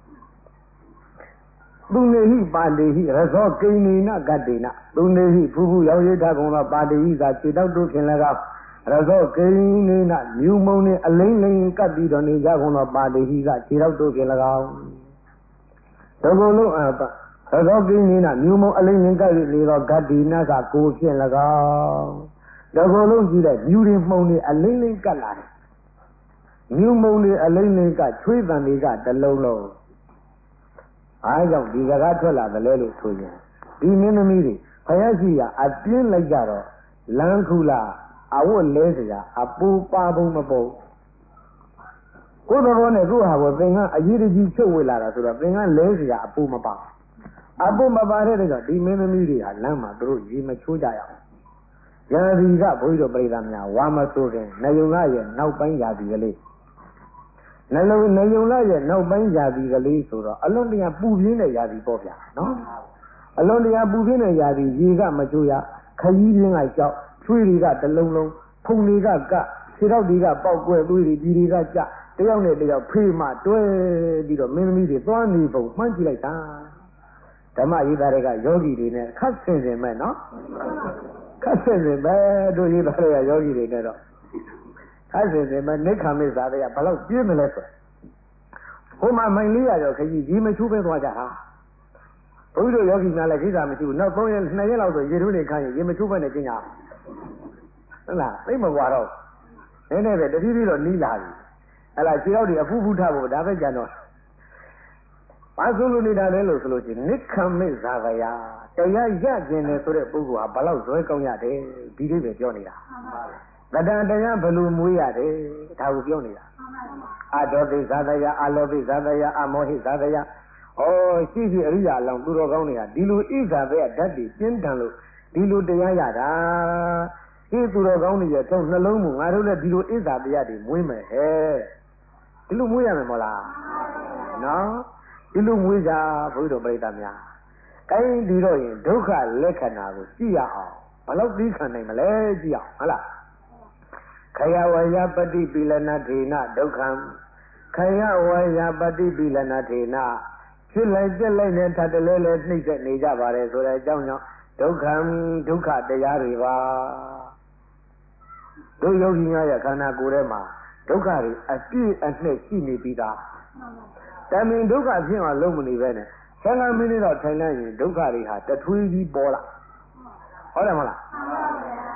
သူနေဟိပါတိဟိရသောကိဏိနကတ္တိနသူနေဟိဖူးဖူးရောင်ရည်ထားကုန်သောပါတိဟိသာခြေတောက်တို့ဖြင့်၎င်းရသောကိဏိနမြူမုံနှင့်အလိမ့်လိမ့်ကပ်ပြီးတော့နေကြကုန်သောပါတိဟိသာခြေတောက်တို့ဖြင့်၎င်းဒဂုံလုံးအပရသောကိဏိနမြူမုံအလိမ့်လိမ့်ကပ်ပြီးနေသောဂတ္တိနကကိုဖြင့်၎င်းဒဂုံလုံးကြည့်တဲ့မြူရင်မှုံတွေအလိမ့်လိမ့်ကပ်လာတယ်မြူမုံတွေအလိမ့်လိမ့်ကချွေးတန်တွေကတလုံးလုံးအားကြောင့်ဒီစကားထွက်လာတယ်လဲလို့ဆိုရင်ဒီမင်းသမီးတွေဘုရားရှိရာအပြင်းလိုက်ကြတော့လမ်းခုလာအဝတ်လဲစရာအပူပါပုံမပုံကိုယ်တော်နဲ့ကိုယ့်ဟာကိုသင်္ကန်းအရေးတကြီးချုပ်ဝေလာတာဆိုတော့သင်္ကန်းလဲစရာအပူမပါအပူမပါတဲ့တော့ဒီမင်းသမီးတွေဟာလမ်းမှာသူတို့ရေမချိုးကြရအောင်ရာသီကဘုန်းကြီးတို့ပြိဿများဝါမဆိုခင်နယုံကရဲ့နောက်ပိုင်းရာသီကလေးနှလုံးနှယုံလာရဲ့နောက်ပိုင်းရာသီကလေးဆိုတော့အလွန်တရာပူပြင်းတဲ့ရာသီပေါ့ဗျာနော်အလွန်တရာပူပြင်းတဲ့ရာသီရေကမချိုးရခကြီးပြင်းကကြောက်ချွေးတွေကတလုံးလုံးဖုန်တွေကကခြေထောက်တွေကပေါက်ကွဲသွေးတွေပြည်တွေကကြတယောက်နဲ့တယောက်ဖေးမှတွဲပြီးတော့မင်းသမီးတွေသွားနေပုံမှန်းကြည့်လိုက်တာဓမ္မရေးသားတွေကယောဂီတွေနဲ့ခတ်ဆင်စင်မဲ့နော်ခတ်ဆင်စင်ပဲတို့ရေးသားတွေကယောဂီတွေနဲ့တော့အဲ့ဒီဒီမှာနိခမေဇာတွေကဘလောက်ပြင်းမလဲဆိုဟိုမှာမိုင်လေးရတော့ခကြီးဒီမချိုးပဲသွားကြတာဘုန်းကြီးတို့ယောဂီများလည်းခိစားမရှိဘူးနောက်သုံးရက်နှစ်ရက်လောက်ဆိုရေထိုးနေခိုင်းရင်ရေမချိုးပဲနဲ့ကျင်းကြဟုတ်လားသိမကွာတော့နည်းနည်းပဲတတိတိတော့နီးလာပြီအဲ့လားခြေထောက်တွေအဖူးဖူးထားဖို့ဒါပဲကြံတော့ဘာဆိုလို့နေတာလဲလို့ဆိုလို့ချင်းနိခမေဇာကယာတရားရကျင်တယ်ဆိုတဲ့ပုဂ္ဂိုလ်ဟာဘလောက်ဇွဲကောင်းရတယ်ဒီလေးပဲပြောနေတာတတန်တရားဘလူမွေးရတယ်ဒါကိုပြောနေတာအဒောပိဇာတယအလောပိဇာတယအမောဟိဇာတယဩရှိရှိအရိယာလောင်သူတော်ကောင်းတွေကဒီလိုဣဇာတယဓာတ်တွေကျင်းတန်လို့ဒီလိုတရားရတာဒီသူတော်ကောင်းတွေရဲ့ထုံနှလုံးမူငါတို့လည်းဒီလိုဣဇာတယတွေမွေးမယ်ဟဲ့ဒီလိုမွေးရမယ်မဟုတ်လားနော်ဒီလိုမွေးကြဘုရားတော်ပြိတ္တများကိုင်းဒီတော့ရင်ဒုက္ခလက္ခဏာကိုကြည့်ရအောင်ဘယ်လောက်သိခံနိုင်မလဲကြည့်အောင်ဟုတ်လားခယဝယပတိပိလနာထေနဒုက္ခံခယဝယပတိပိလနာထေနဖြစ်လိုက်ပြက်လိုက်နဲ့ထပ်တလဲလဲနှိမ့်ဆက်နေကြပါတယ်ဆိုတဲ့အကြောင်းကြောင့်ဒုက္ခံဒုက္ခတရားတွေပါတို့ယောဂီများရဲ့ခန္ဓာကိုယ်ထဲမှာဒုက္ခတွေအပြည့်အနှက်ရှိနေပြီးသားတမင်ဒုက္ခဖြစ်အောင်လုပ်မနေပဲနဲ့ဆယ်မိနစ်တော့ထိုင်လိုက်ရင်ဒုက္ခတွေဟာတထွေးကြီးပေါ်လာဟုတ်တယ်မဟုတ်လား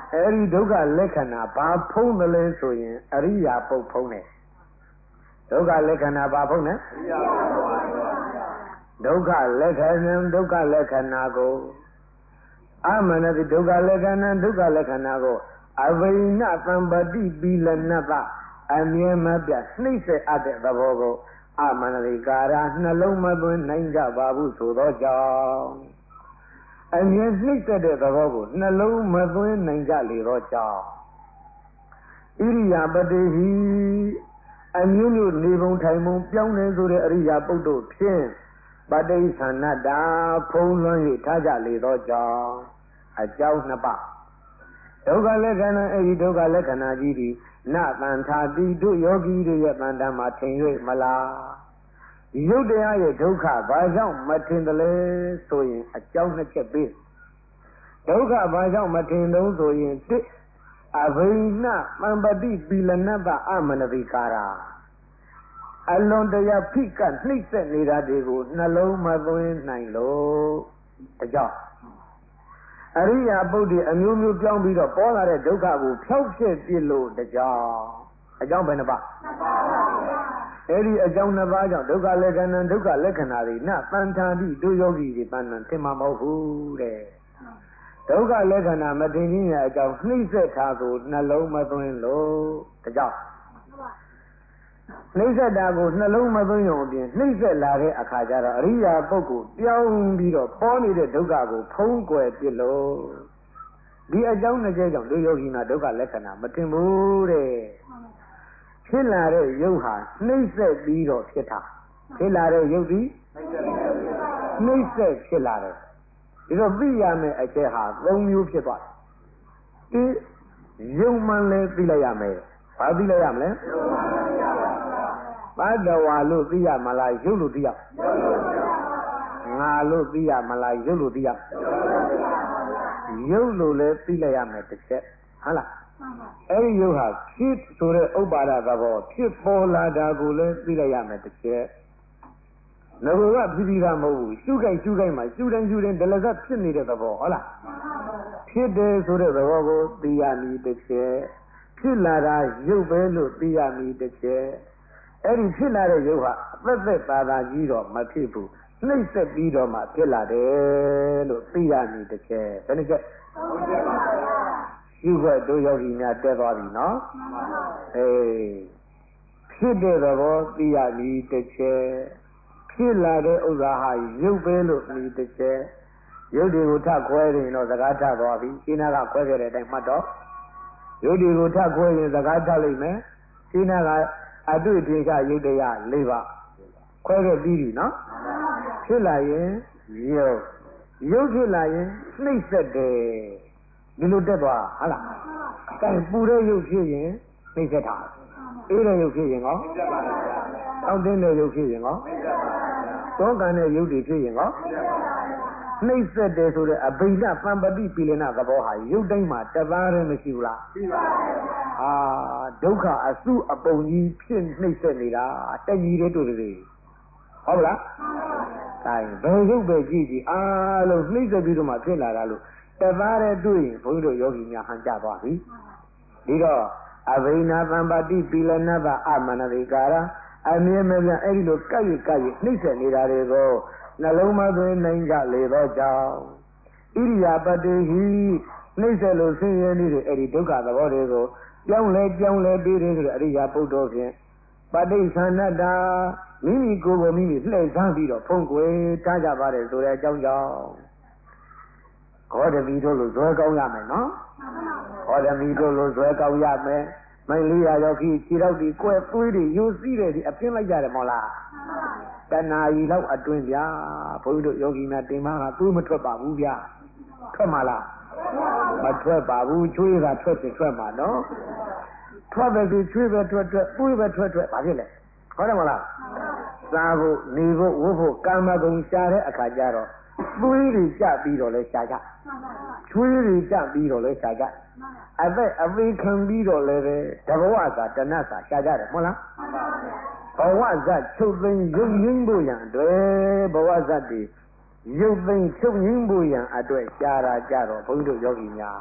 အဲ့ဒီဒုက္ခလက္ခဏာဘာဖုံးတယ်လဲဆိုရင်အရိယာပုတ်ဖုံးတယ်ဒုက္ခလက္ခဏာဘာဖုံးလဲအရိယာပုတ်ပါဒုက္ခလက္ခဏာဒုက္ခလက္ခဏာကိုအမနတိဒုက္ခလက္ခဏာဒုက္ခလက္ခဏာကိုအဝိနသံပတိပိလနတအမြဲမပြနှိမ့်ဆက်အပ်တဲ့သဘောကိုအမနတိကာရနှလုံးမသွင်းနိုင်ကြပါဘူးဆိုသောကြောင့်အမြဲနှိမ့်ဆက်တဲ့သဘောကိုနှလုံးမသွင်းနိုင်ကြလေသောကြောင့်ဣရိယာပတိဟိအမျိုးမျိုးနေပုံထိုင်ပုံပြောင်းနေဆိုတဲ့အရိယာပုဒ်တို့ဖြင့်ပဋိသန္နတာဖုံးလွှမ်း၍ထားကြလေသောကြောင့်အကြောင်းနှစ်ပါးဒုက္ခလက္ခဏာအဲဒီဒုက္ခလက္ခဏာကြီးသည်နတန်ထာတိတို့ယောဂီတွေရဲ့တန်တမ်းမှာထင်၍မလားရုပ်တရားရဲ့ဒုက္ခဘာကြောင့်မထင်တယ်လဲဆိုရင်အကြောင်းနှစ်ချက်ပေးဒုက္ခဘာကြောင့်မထင်တော့ဆိုရင်တစ်အဘိနပံပတိပိလနတအမနတိကာရာအလွန်တရာဖိကနှိမ့်ဆက်နေတာတွေကိုနှလုံးမသွင်းနိုင်လို့ဒါကြောင့်အရိယာပုဒ်တွေအမျိုးမျိုးပြောင်းပြီးတော့ပေါ်လာတဲ့ဒုက္ခကိုဖျောက်ဖျက်ပြစ်လို့ဒါကြောင့်အကြောင်းဘယ်နှပါနှစ်ပါးပါဗျာအဲ့ဒီအကြောင်းနှစ်ပါးကြောင့်ဒုက္ခလက္ခဏာဒုက္ခလက္ခဏာတွေနသန္တာတိတို့ယောဂီတွေတန်တန်ထင်မှာမဟုတ်ဘူးတဲ့ဒုက္ခလက္ခဏာမတင်ခြင်းရဲ့အကြောင်းနှိမ့်ဆက်ထားကိုနှလုံးမသွင်းလို့ဒါကြောင့်နှိမ့်ဆက်တာကိုနှလုံးမသွင်းရုံအပြင်နှိမ့်ဆက်လာတဲ့အခါကျတော့အရိယာပုဂ္ဂိုလ်ပြောင်းပြီးတော့ပေါ်နေတဲ့ဒုက္ခကိုဖုံးကွယ်ပြစ်လို့ဒီအကြောင်းနှစ်ချက်ကြောင့်တို့ယောဂီနာဒုက္ခလက္ခဏာမတင်ဘူးတဲ့ဖြစ်လာတဲ့ရုပ်ဟာနှိမ့်ဆက်ပြီးတော့ဖြစ်တာဖြစ်လာတဲ့ရုပ်သည်နှိမ့်ဆက်ဖြစ်လာတယ်ဒီတော့သိရမယ်အချက်ဟာသုံးမျိုးဖြစ်သွားတယ်ဒီရုပ်မှန်လဲသိလိုက်ရမယ်ဘာသိလိုက်ရမလဲဘဒဝါလို့သိရမလားရုပ်လို့သိရငါလို့သိရမလားရုပ်လို့သိရရုပ်လို့လည်းသိလိုက်ရမယ်တစ်ချက်ဟုတ်လားအဲ့ဒီရုပ်ဟာဖြစ်ဆိုတဲ့ဥပါဒသဘောဖြစ်ပေါ်လာတာကိုလည်းသိလိုက်ရမယ်တစ်ချက်ငါကဖြစ်ပြီးသားမဟုတ်ဘူးရှုခိုက်ရှုခိုက်မှာရှုတိုင်းရှုတိုင်းဒလဇတ်ဖြစ်နေတဲ့သဘောဟုတ်လားဖြစ်တယ်ဆိုတဲ့သဘောကိုသိရမည်တစ်ချက်ဖြစ်လာတာရုပ်ပဲလို့သိရမည်တစ်ချက်အဲ့ဒီဖြစ်လာတဲ့ရုပ်ဟာအသက်သက်သာသာကြီးတော့မဖြစ်ဘူးနှိမ့်ဆက်ပြီးတော့မှဖြစ်လာတယ်လို့သိရမည်တစ်ချက်ဘယ်နှချက်ဟုတ်ကဲ့ပါဗျာရှုခွက်တို့ယောဂီများတက်သွားပြီနော်အေးဖြစ်တဲ့သဘောသိရမည်တစ်ချက်ဖြစ်လာတဲ့ဥစ္စာဟာရုပ်ပဲလို့မြည်တစ်ချက်ရုပ်တွေကိုထခွဲရင်တော့စကားထသွားပြီရှင်းနာကခွဲခဲ့တဲ့အတိုင်းမှတ်တော့ရုပ်တွေကိုထခွဲရင်စကားထလိုက်မယ်ရှင်းနာကအတွေ့အထင်ကရုပ်တရား၄ပါးခွဲခဲ့ပြီးပြီနော်ဖြစ်လာရင်ရုပ်ရုပ်ဖြစ်လာရင်နှိမ့်ဆက်တယ်ဒီလိုတက်သွားဟုတ်လားကဲပူတဲ့ရုပ်ဖြစ်ရင်နှိမ့်ဆက်တာအေးတဲ့ရုပ်ဖြစ်ရင်ကောနှိမ့်ဆက်ပါဗျာတောင်းတင်းတဲ့ရုပ်ဖြစ်ရင်ကောနှိမ့်ဆက်ပါသောကံတဲ့ရုပ်တွေဖြစ်ရင်ကောနှိမ့်ဆက်တယ်ဆိုတဲ့အဘိဓပံပတိပိလနသဘောဟာရုပ်တိုင်းမှာတသားတည်းမရှိဘူးလားရှိပါဘူးဟာဒုက္ခအစုအပုံကြီးဖြစ်နှိမ့်ဆက်နေတာတက်ကြီးတဲ့တွေ့တယ်ဟုတ်လားဒါဘယ်ရုပ်ပဲကြည့်ကြည့်အားလုံးနှိမ့်ဆက်ပြီးတော့မှဖြစ်လာတာလို့တသားတည်းတွေ့ရင်ဘုန်းကြီးတို့ယောဂီများဟန်ကြသွားပြီဒီတော့အဘိနာပံပတိပိလနသအမနတိကာရအမြဲမပြတ်အဲ့ဒီလိုကပ်ရကပ်ရနှိမ့်ဆက်နေတာတွေကိုနှလုံးမသွင်းနိုင်ကြလေသောကြောင့်ဣရိယာပတိဟိနှိမ့်ဆက်လို့ဆင်းရဲနေတဲ့အဲ့ဒီဒုက္ခသဘောတွေကိုပြောင်းလဲပြောင်းလဲပြီးတဲ့ဆိုတဲ့အရိယာပုဒ်တော်ဖြင့်ပဋိသန္နတာမိမိကိုယ်ကိုမိမိလှည့်ဆန်းပြီးတော့ဖုံးကွယ်ထားကြပါတယ်ဆိုတဲ့အကြောင်းကြောင့်ခောဓမီတို့လိုဇွဲကောင်းရမယ်နော်ခောဓမီတို့လိုဇွဲကောင်းရမယ်မိုင်းလေးရရောက်ပြီးခြေတော့ဒီကွဲသွေးတွေယူစည်းတယ်ဒီအပြင်းလိုက်ကြတယ်မဟုတ်လားတဏှာကြီးလောက်အတွင်းဗျာဘုန်းကြီးတို့ယောဂီများတင်မကသူ့မထွက်ပါဘူးဗျာထွက်မှာလားမထွက်ပါဘူးချွေးတာထွက်တယ်ထွက်မှာနော်ထွက်ပဲဒီချွေးပဲထွက်ထွက်သွေးပဲထွက်ထွက်ဘာဖြစ်လဲဟုတ်တယ်မလားစားဖို့နေဖို့ဝတ်ဖို့ကာမဂုဏ်ရှာတဲ့အခါကျတော့သွေးတွေကျပြီးတော့လဲရှာကြချွေးတွေကျပြီးတော့လဲရှာကြအသက်အသေးခံပြီးတော့လည်းပဲတဘဝသာတဏှစာရှာကြတယ်မဟုတ်လားဘဝဇတ်ချုပ်သိမ်းရုပ်ရင်းဖို့ရန်အတွက်ဘဝဇတ်တွေရုပ်သိမ်းချုပ်ရင်းဖို့ရန်အတွက်ရှားတာကြတော့ဘုန်းကြီးတို့ယောဂီများ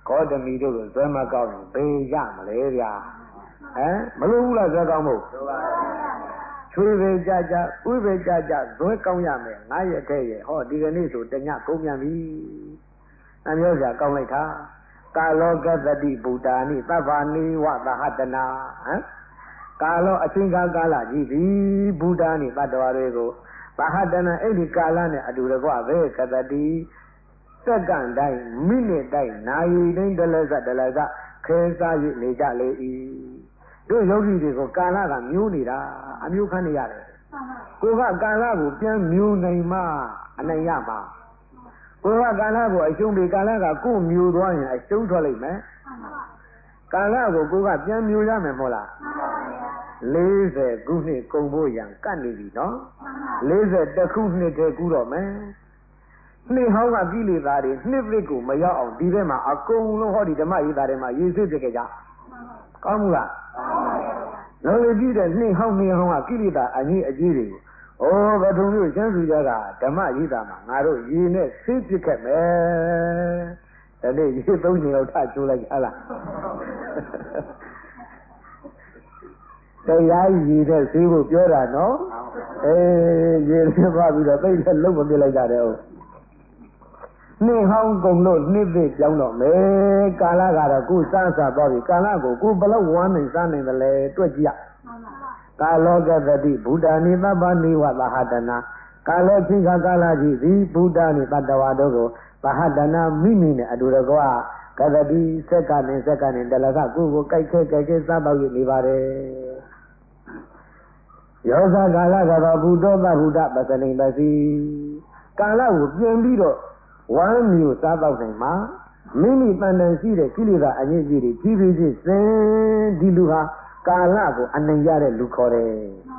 ကောတမီတို့လိုဇွဲမကောင်းရင်ဘေးရမလဲဗျာဟမ်မလို့ဘူးလားဇွဲကောင်းမို့ချွေပေကြကြဥပေကြကြဇွဲကောင်းရမယ်ငါရက်တဲ့ရဲ့ဟောဒီကနေ့ဆိုတညကုန်ပြန်ပြီအမျိုးပြကောင်းလိုက်တာကာလောကတတိဗုဒ္ဓာနိသဗ္ဗာနိဝသဟတနာဟမ်ကာလောအချိန်ကာကာလကြီးပြီဗုဒ္ဓာနိတတ္တဝါတွေကိုသဟတနာအဲ့ဒီကာလနဲ့အတူတကွပဲကတတိစက္ကန့်တိုင်းမိနစ်တိုင်းနာရီတိုင်းတလဲစတလဲစခဲစားရနေကြလေ၏တို့ယောဂီတွေကိုကာလကမျိုးနေတာအမျိုးခန်းနေရတယ်ကိုကကာလကိုပြန်မျိုးနိုင်မှအနိုင်ရမှာကိုကကာလကိုအရှုံးပြီးကာလကကိုမျိုးသွားရင်အရှုံးထွက်လိမ့်မယ်ကာလကိုကိုကပြန်မျိုးရမယ်မဟုတ်လားလေးဆယ်ခုနှစ်ကုန်ဖို့ရန်ကတ်နေပြီနော်လေးဆယ်တစ်ခုနှစ်တည်းကူတော့မယ်နှစ်ဟောင်းကကိလေသာတွေနှစ်ပြစ်ကိုမရောက်အောင်ဒီထဲမှာအကုန်လုံးဟောဒီဓမ္မရေးသားတွေမှာရေးစစ်ပြခဲ့ကြကောင်းမှုလားလောကကြီးတဲ့နှစ်ဟောင်းနှစ်ဟောင်းကကိလေသာအကြီးအကြီးတွေကိုဩဘထုံမျိုးရှမ်းစုကြကဓမ္မရေးသားမှာငါတို့ရေနဲ့စစ်ပြခဲ့မယ်ဒါနဲ့ရေသုံးချိန်လောက်ထချိုးလိုက်ဟလားတရားရေနဲ့ဆေးဖို့ပြောတာနော်အေးရေနဲ့ပါပြီးတော့သိတဲ့လုံးမပြလိုက်ကြတယ်ဟုတ်နှစ်ဟောင်းကုန်လို့နှစ်သစ်ကြောင်းတော့မယ်ကာလကတော့ကိုစားစားသွားပြီကာလကိုကိုဘလောက်ဝမ်းနိုင်စားနိုင်တယ်လဲတွက်ကြည့်ကာလောကတတိဗုဒ္ဓနိသဗ္ဗနိဝသဟတနာကာလောချင်းခါကာလကြီးသည်ဗုဒ္ဓနိတတ္တဝါတို့ကိုသဟတနာမိမိနဲ့အတူတကွကတတိစက္ကနဲ့စက္ကနဲ့တလကကိုကိုကြိုက်ခဲကြိုက်ခဲစားတော့နေပါတယ်ယောဂကာလကတော့ဘုဒ္ဓသဗ္ဗုဒ္ဓပသနိပစီကာလကိုပြင်ပြီးတော့ဝမ်းမျိုးစားတော့နိုင်မှာမိမိတန်တန်ရှိတဲ့ကိလေသာအငြိကြီးတွေဖြည်းဖြည်းချင်းစင်ဒီလူဟာကာလကိုအနိုင်ရတဲ့လူခေါ်တယ်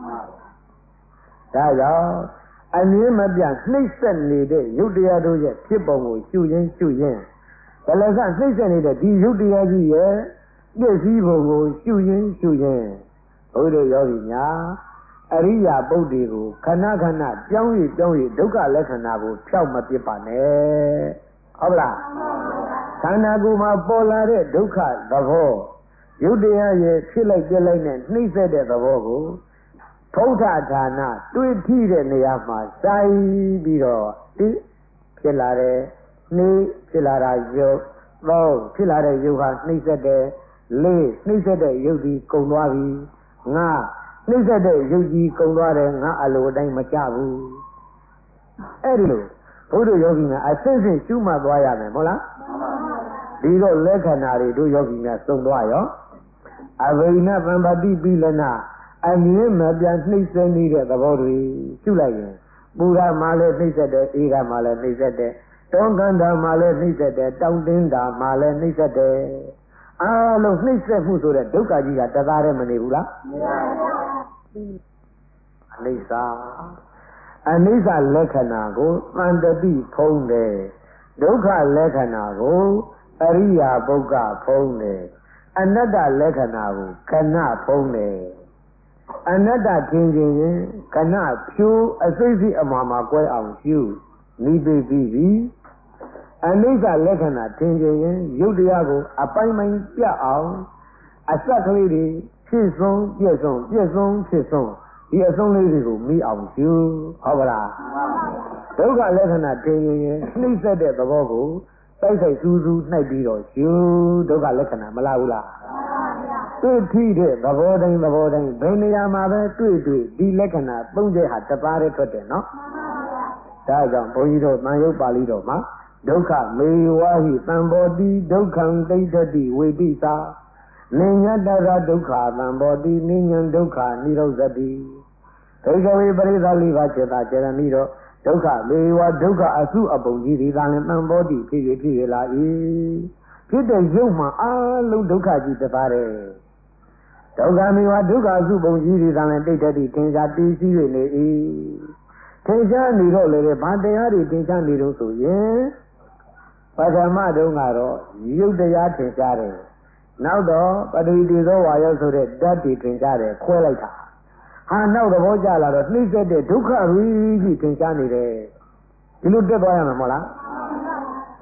ဒါကြောင့်အမြင်မပြနှိမ့်ဆက်နေတဲ့ယုတ်တရားတို့ရဲ့ဖြစ်ပုံကိုရှုရင်းရှုရင်းဘယ်လိုကနှိမ့်ဆက်နေတဲ့ဒီယုတ်တရားကြီးရဲ့ပြည့်စည်ပုံကိုရှုရင်းရှုရင်းဘုရားယောဂီများအရိယာပုဒ်တွေကိုခဏခဏပြောင်းရပြောင်းရဒုက္ခလက္ခဏာကိုဖျောက်မပစ်ပါနဲ့ဟုတ်လားခန္ဓာကိုယ်မှာပေါ်လာတဲ့ဒုက္ခသဘောယုတ်တရားရဲ့ဖြစ်လိုက်ပြလိုက်နဲ့နှိမ့်ဆက်တဲ့သဘောကိုဖုဒ္ဓဌာနတွေးထိတဲ့နေရာမှာစိုက်ပြီးတော့တိဖြစ်လာတဲ့နှိမ့်ဖြစ်လာတာယုတ်သုံးဖြစ်လာတဲ့ယုတ်ဟာနှိမ့်ဆက်တဲ့လေးနှိမ့်ဆက်တဲ့ယုတ်ဒီကုန်သွားပြီငါနှိမ့်ဆက်တဲ့ယုတ်ကြီးကုန်သွားတယ်ငါအလိုအတိုင်းမကြဘူးအဲ့ဒီလိုဘုရားယောဂီများအစစ်စစ်ရှုမှတ်သွားရမယ်မဟုတ်လားဒီတော့လက္ခဏာတွေတို့ယောဂီများစုံသွားရောအဘိနပံပတိပိလနာအမြင်မပြန်နှိမ့်ဆက်နေတဲ့သဘောတွေရှုလိုက်ရင်ပူရမှာလည်းနှိမ့်ဆက်တယ်အေးကမှာလည်းနှိမ့်ဆက်တယ်တောကန္တာမှာလည်းနှိမ့်ဆက်တယ်တောင်တင်းတာမှာလည်းနှိမ့်ဆက်တယ်အားလုံးနှိမ့်ဆက်မှုဆိုတဲ့ဒုက္ခကြီးကတသားတည်းမနေဘူးလားမနေပါဘူးအနိစ္စအနိစ္စလက္ခဏာကိုသံတတိဖုံးတယ်ဒုက္ခလက္ခဏာကိုအရိယာပုဂ္ဂဖုံးတယ်အနတ္တလက္ခဏာကိုခဏဖုံးတယ်အနတ္တထင်ခြင်းရင်ခဏဖြူအစိမ့်စိအမှားမှာကွဲအောင်ရှုနိဗ္ဗိပြီးပြီအနိစ္စလက္ခဏာထင်ခြင်းရင်ယုတ်တရားကိုအပိုင်းပိုင်းပြအောင်အစက်ကလေးတွေဖြစ်ဆုံးပြည့်စုံပြည့်စုံဖြစ်ဆုံးဒီအဆုံးလေးတွေကိုမိအောင်ရှုဟုတ်ပါလားဒုက္ခလက္ခဏာထင်ရင်နှိမ့်ဆက်တဲ့သဘောကိုတိုက်ဆိုင်စူးစူးနှိုက်ပြီးတော့ရှုဒုက္ခလက္ခဏာမလားဘူးလားတွေ့ထိတဲ့သဘောတိုင်းသဘောတိုင်းဘယ်နေရာမှာပဲတွေ့တွေ့ဒီလက္ခဏာသုံးချက်ဟာတပါးတည်းထွက်တယ်နော်ဒါကြောင့်ဘုန်းကြီးတို့တန်ရုပ်ပါဠိတော်မှာဒုက္ခမေဝါဟိတံဘောတိဒုက္ခံတိဋ္ဌတိဝေတိသာနိညတရဒုက္ခတံဘောတိနိညံဒုက္ခនិရောဓတိဒိဋ္ဌဝေပရိသလိဘာစေတာစေရမိတော့ဒုက္ခမေဝဒုက္ခအစုအပုံကြီးဒီသာလင်တံဘောတိဖြစ်ဖြစ်ဖြစ်လာ၏ဖြစ်တဲ့ရုပ်မှာအလုံးဒုက္ခကြီးတပါးတယ်ဒုက္ခမေဝဒုက္ခအစုပုံကြီးဒီသာလင်တိဋ္ဌတိသင်္ချာတည်ရှိ၍နေ၏သင်္ချာနေတော့လေဘာတရားတွေသင်္ချာနေတော့ဆိုရင်ပထမတုန်းကတော့ရုပ်တရားထင်ရှားတယ်နောက်တော့ပထဝီတေဇောဝါယောဆိုတဲ့ဓာတ်တွေထင်ရှားတယ်ခွဲလိုက်တာဟာနောက်သဘောကျလာတော့နှိမ့်ဆက်တဲ့ဒုက္ခရူကြီးထင်ရှားနေတယ်ဒီလိုတက်သွားရမှာမဟုတ်လား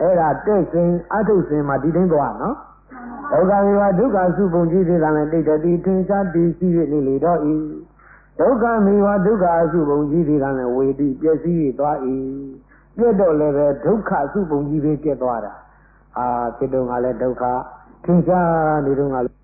အဲ့ဒါတဲ့စင်အထုစင်မှာဒီတိုင်းသွားနော်ဒုက္ခဝေဝဒုက္ခစုပုံကြီးသေးတယ်တိတ်တိထင်ရှားတည်ရှိနေလေတော့ဤဒုက္ခမေဝဒုက္ခအစုပုံကြီးသေးတယ်ဝေတိပျက်စီးသွားဤပြတ်တော့လည်းပဲဒုက္ခအစုပုံကြီးပဲပြတ်သွားတာအာဖြစ်တော့ကလည်းဒုက္ခထင်ရှားနေတော့ကလည်း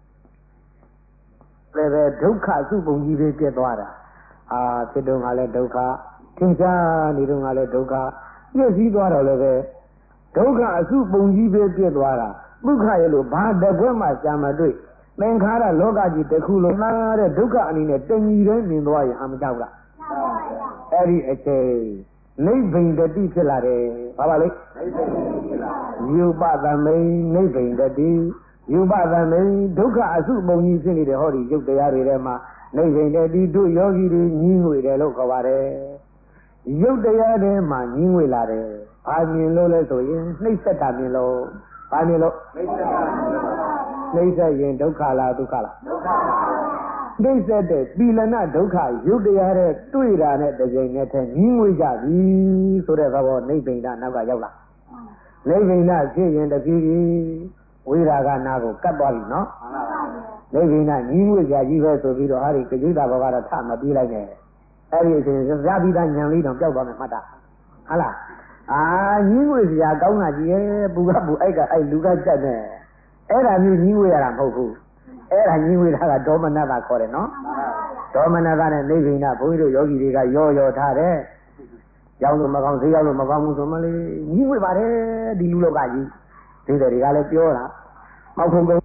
ပဲဒုက္ခအစုပုံကြီးပဲပြတ်သွားတာအာဖြစ်တော့ကလည်းဒုက္ခထင်ရှားနေတော့ကလည်းဒုက္ခပြည့်စည်သွားတော့လည်းပဲဒုက္ခအစုပုံကြီးပဲပြည့်သွားတာဒုက္ခရဲ့လို့ဘာတကွက်မှရှာမတွေ့သင်္ခါရလောကကြီးတစ်ခုလုံးမှားတဲ့ဒုက္ခအနေနဲ့တဏှီတိုင်းမြင်သွားရင်အမကြောက်လားအဲ့ဒီအချိန်နိဗ္ဗိန္ဒတိဖြစ်လာတယ်ဘာပါလဲယူပသမိန်နိဗ္ဗိန္ဒတိယူပသမိန်ဒုက္ခအစုပုံကြီးဖြစ်နေတဲ့ဟောဒီရုပ်တရားတွေထဲမှာနိဗ္ဗိန္ဒတိတို့ယောဂီတွေညီးငွေတယ်လို့ခေါ်ပါတယ်ရုပ်တရားထဲမှာညီးငွေလာတယ်ဘာမြင်လို့လဲဆိုရင်နှိမ့်ဆက်တာမြင်လို့ဘာမြင်လို့နှိမ့်ဆက်တာမြင်လို့နှိမ့်ဆက်ရင်ဒုက္ခလားဒုက္ခလားဒုက္ခပါနှိမ့်ဆက်တဲ့သီလနာဒုက္ခရုပ်တရားတဲ့တွေ့တာနဲ့တစ်ချိန်နဲ့တည်းညီးငွေကြပြီဆိုတဲ့သဘောနိဗ္ဗိန္ဒနောက်ကရောက်လာနိဗ္ဗိန္ဒဖြစ်ရင်တဖြည်းဖြည်းဝိရာဂနာကိုကတ်သွားပြီနော်နိဗ္ဗိန္ဒညီးငွေကြကြီးပဲဆိုပြီးတော့ဟာဒီကိစ္စဘောကတော့ထမပြေးလိုက်နဲ့အဲ့ဒီအချိန်ဇာတိတဉာဏ်လေးတောင်ပျောက်သွားမယ်မှတ်တာဟုတ်လားအာညီးငွေစရာကောင်းတာကြီးရဲ့ပူကပူအိုက်ကအဲ့လူကကြက်နေအဲ့ဒါမျိုးညီးငွေရတာမဟုတ်ဘူးအဲ့ဒါညီးငွေတာကဒေါမနတာခေါ်တယ်နော်ဒေါမနတာနဲ့နိဗ္ဗိန္ဒဘုန်းကြီးတို့ယောဂီတွေကရောရောထားတယ်ရောက်လို့မကောင်းဈေးရောက်လို့မကောင်းဘူးဆိုမှလေညီးငွေပါတယ်ဒီလူလောကကြီးဈေးတွေကလည်းပြောတာမောက်ခုံကုံ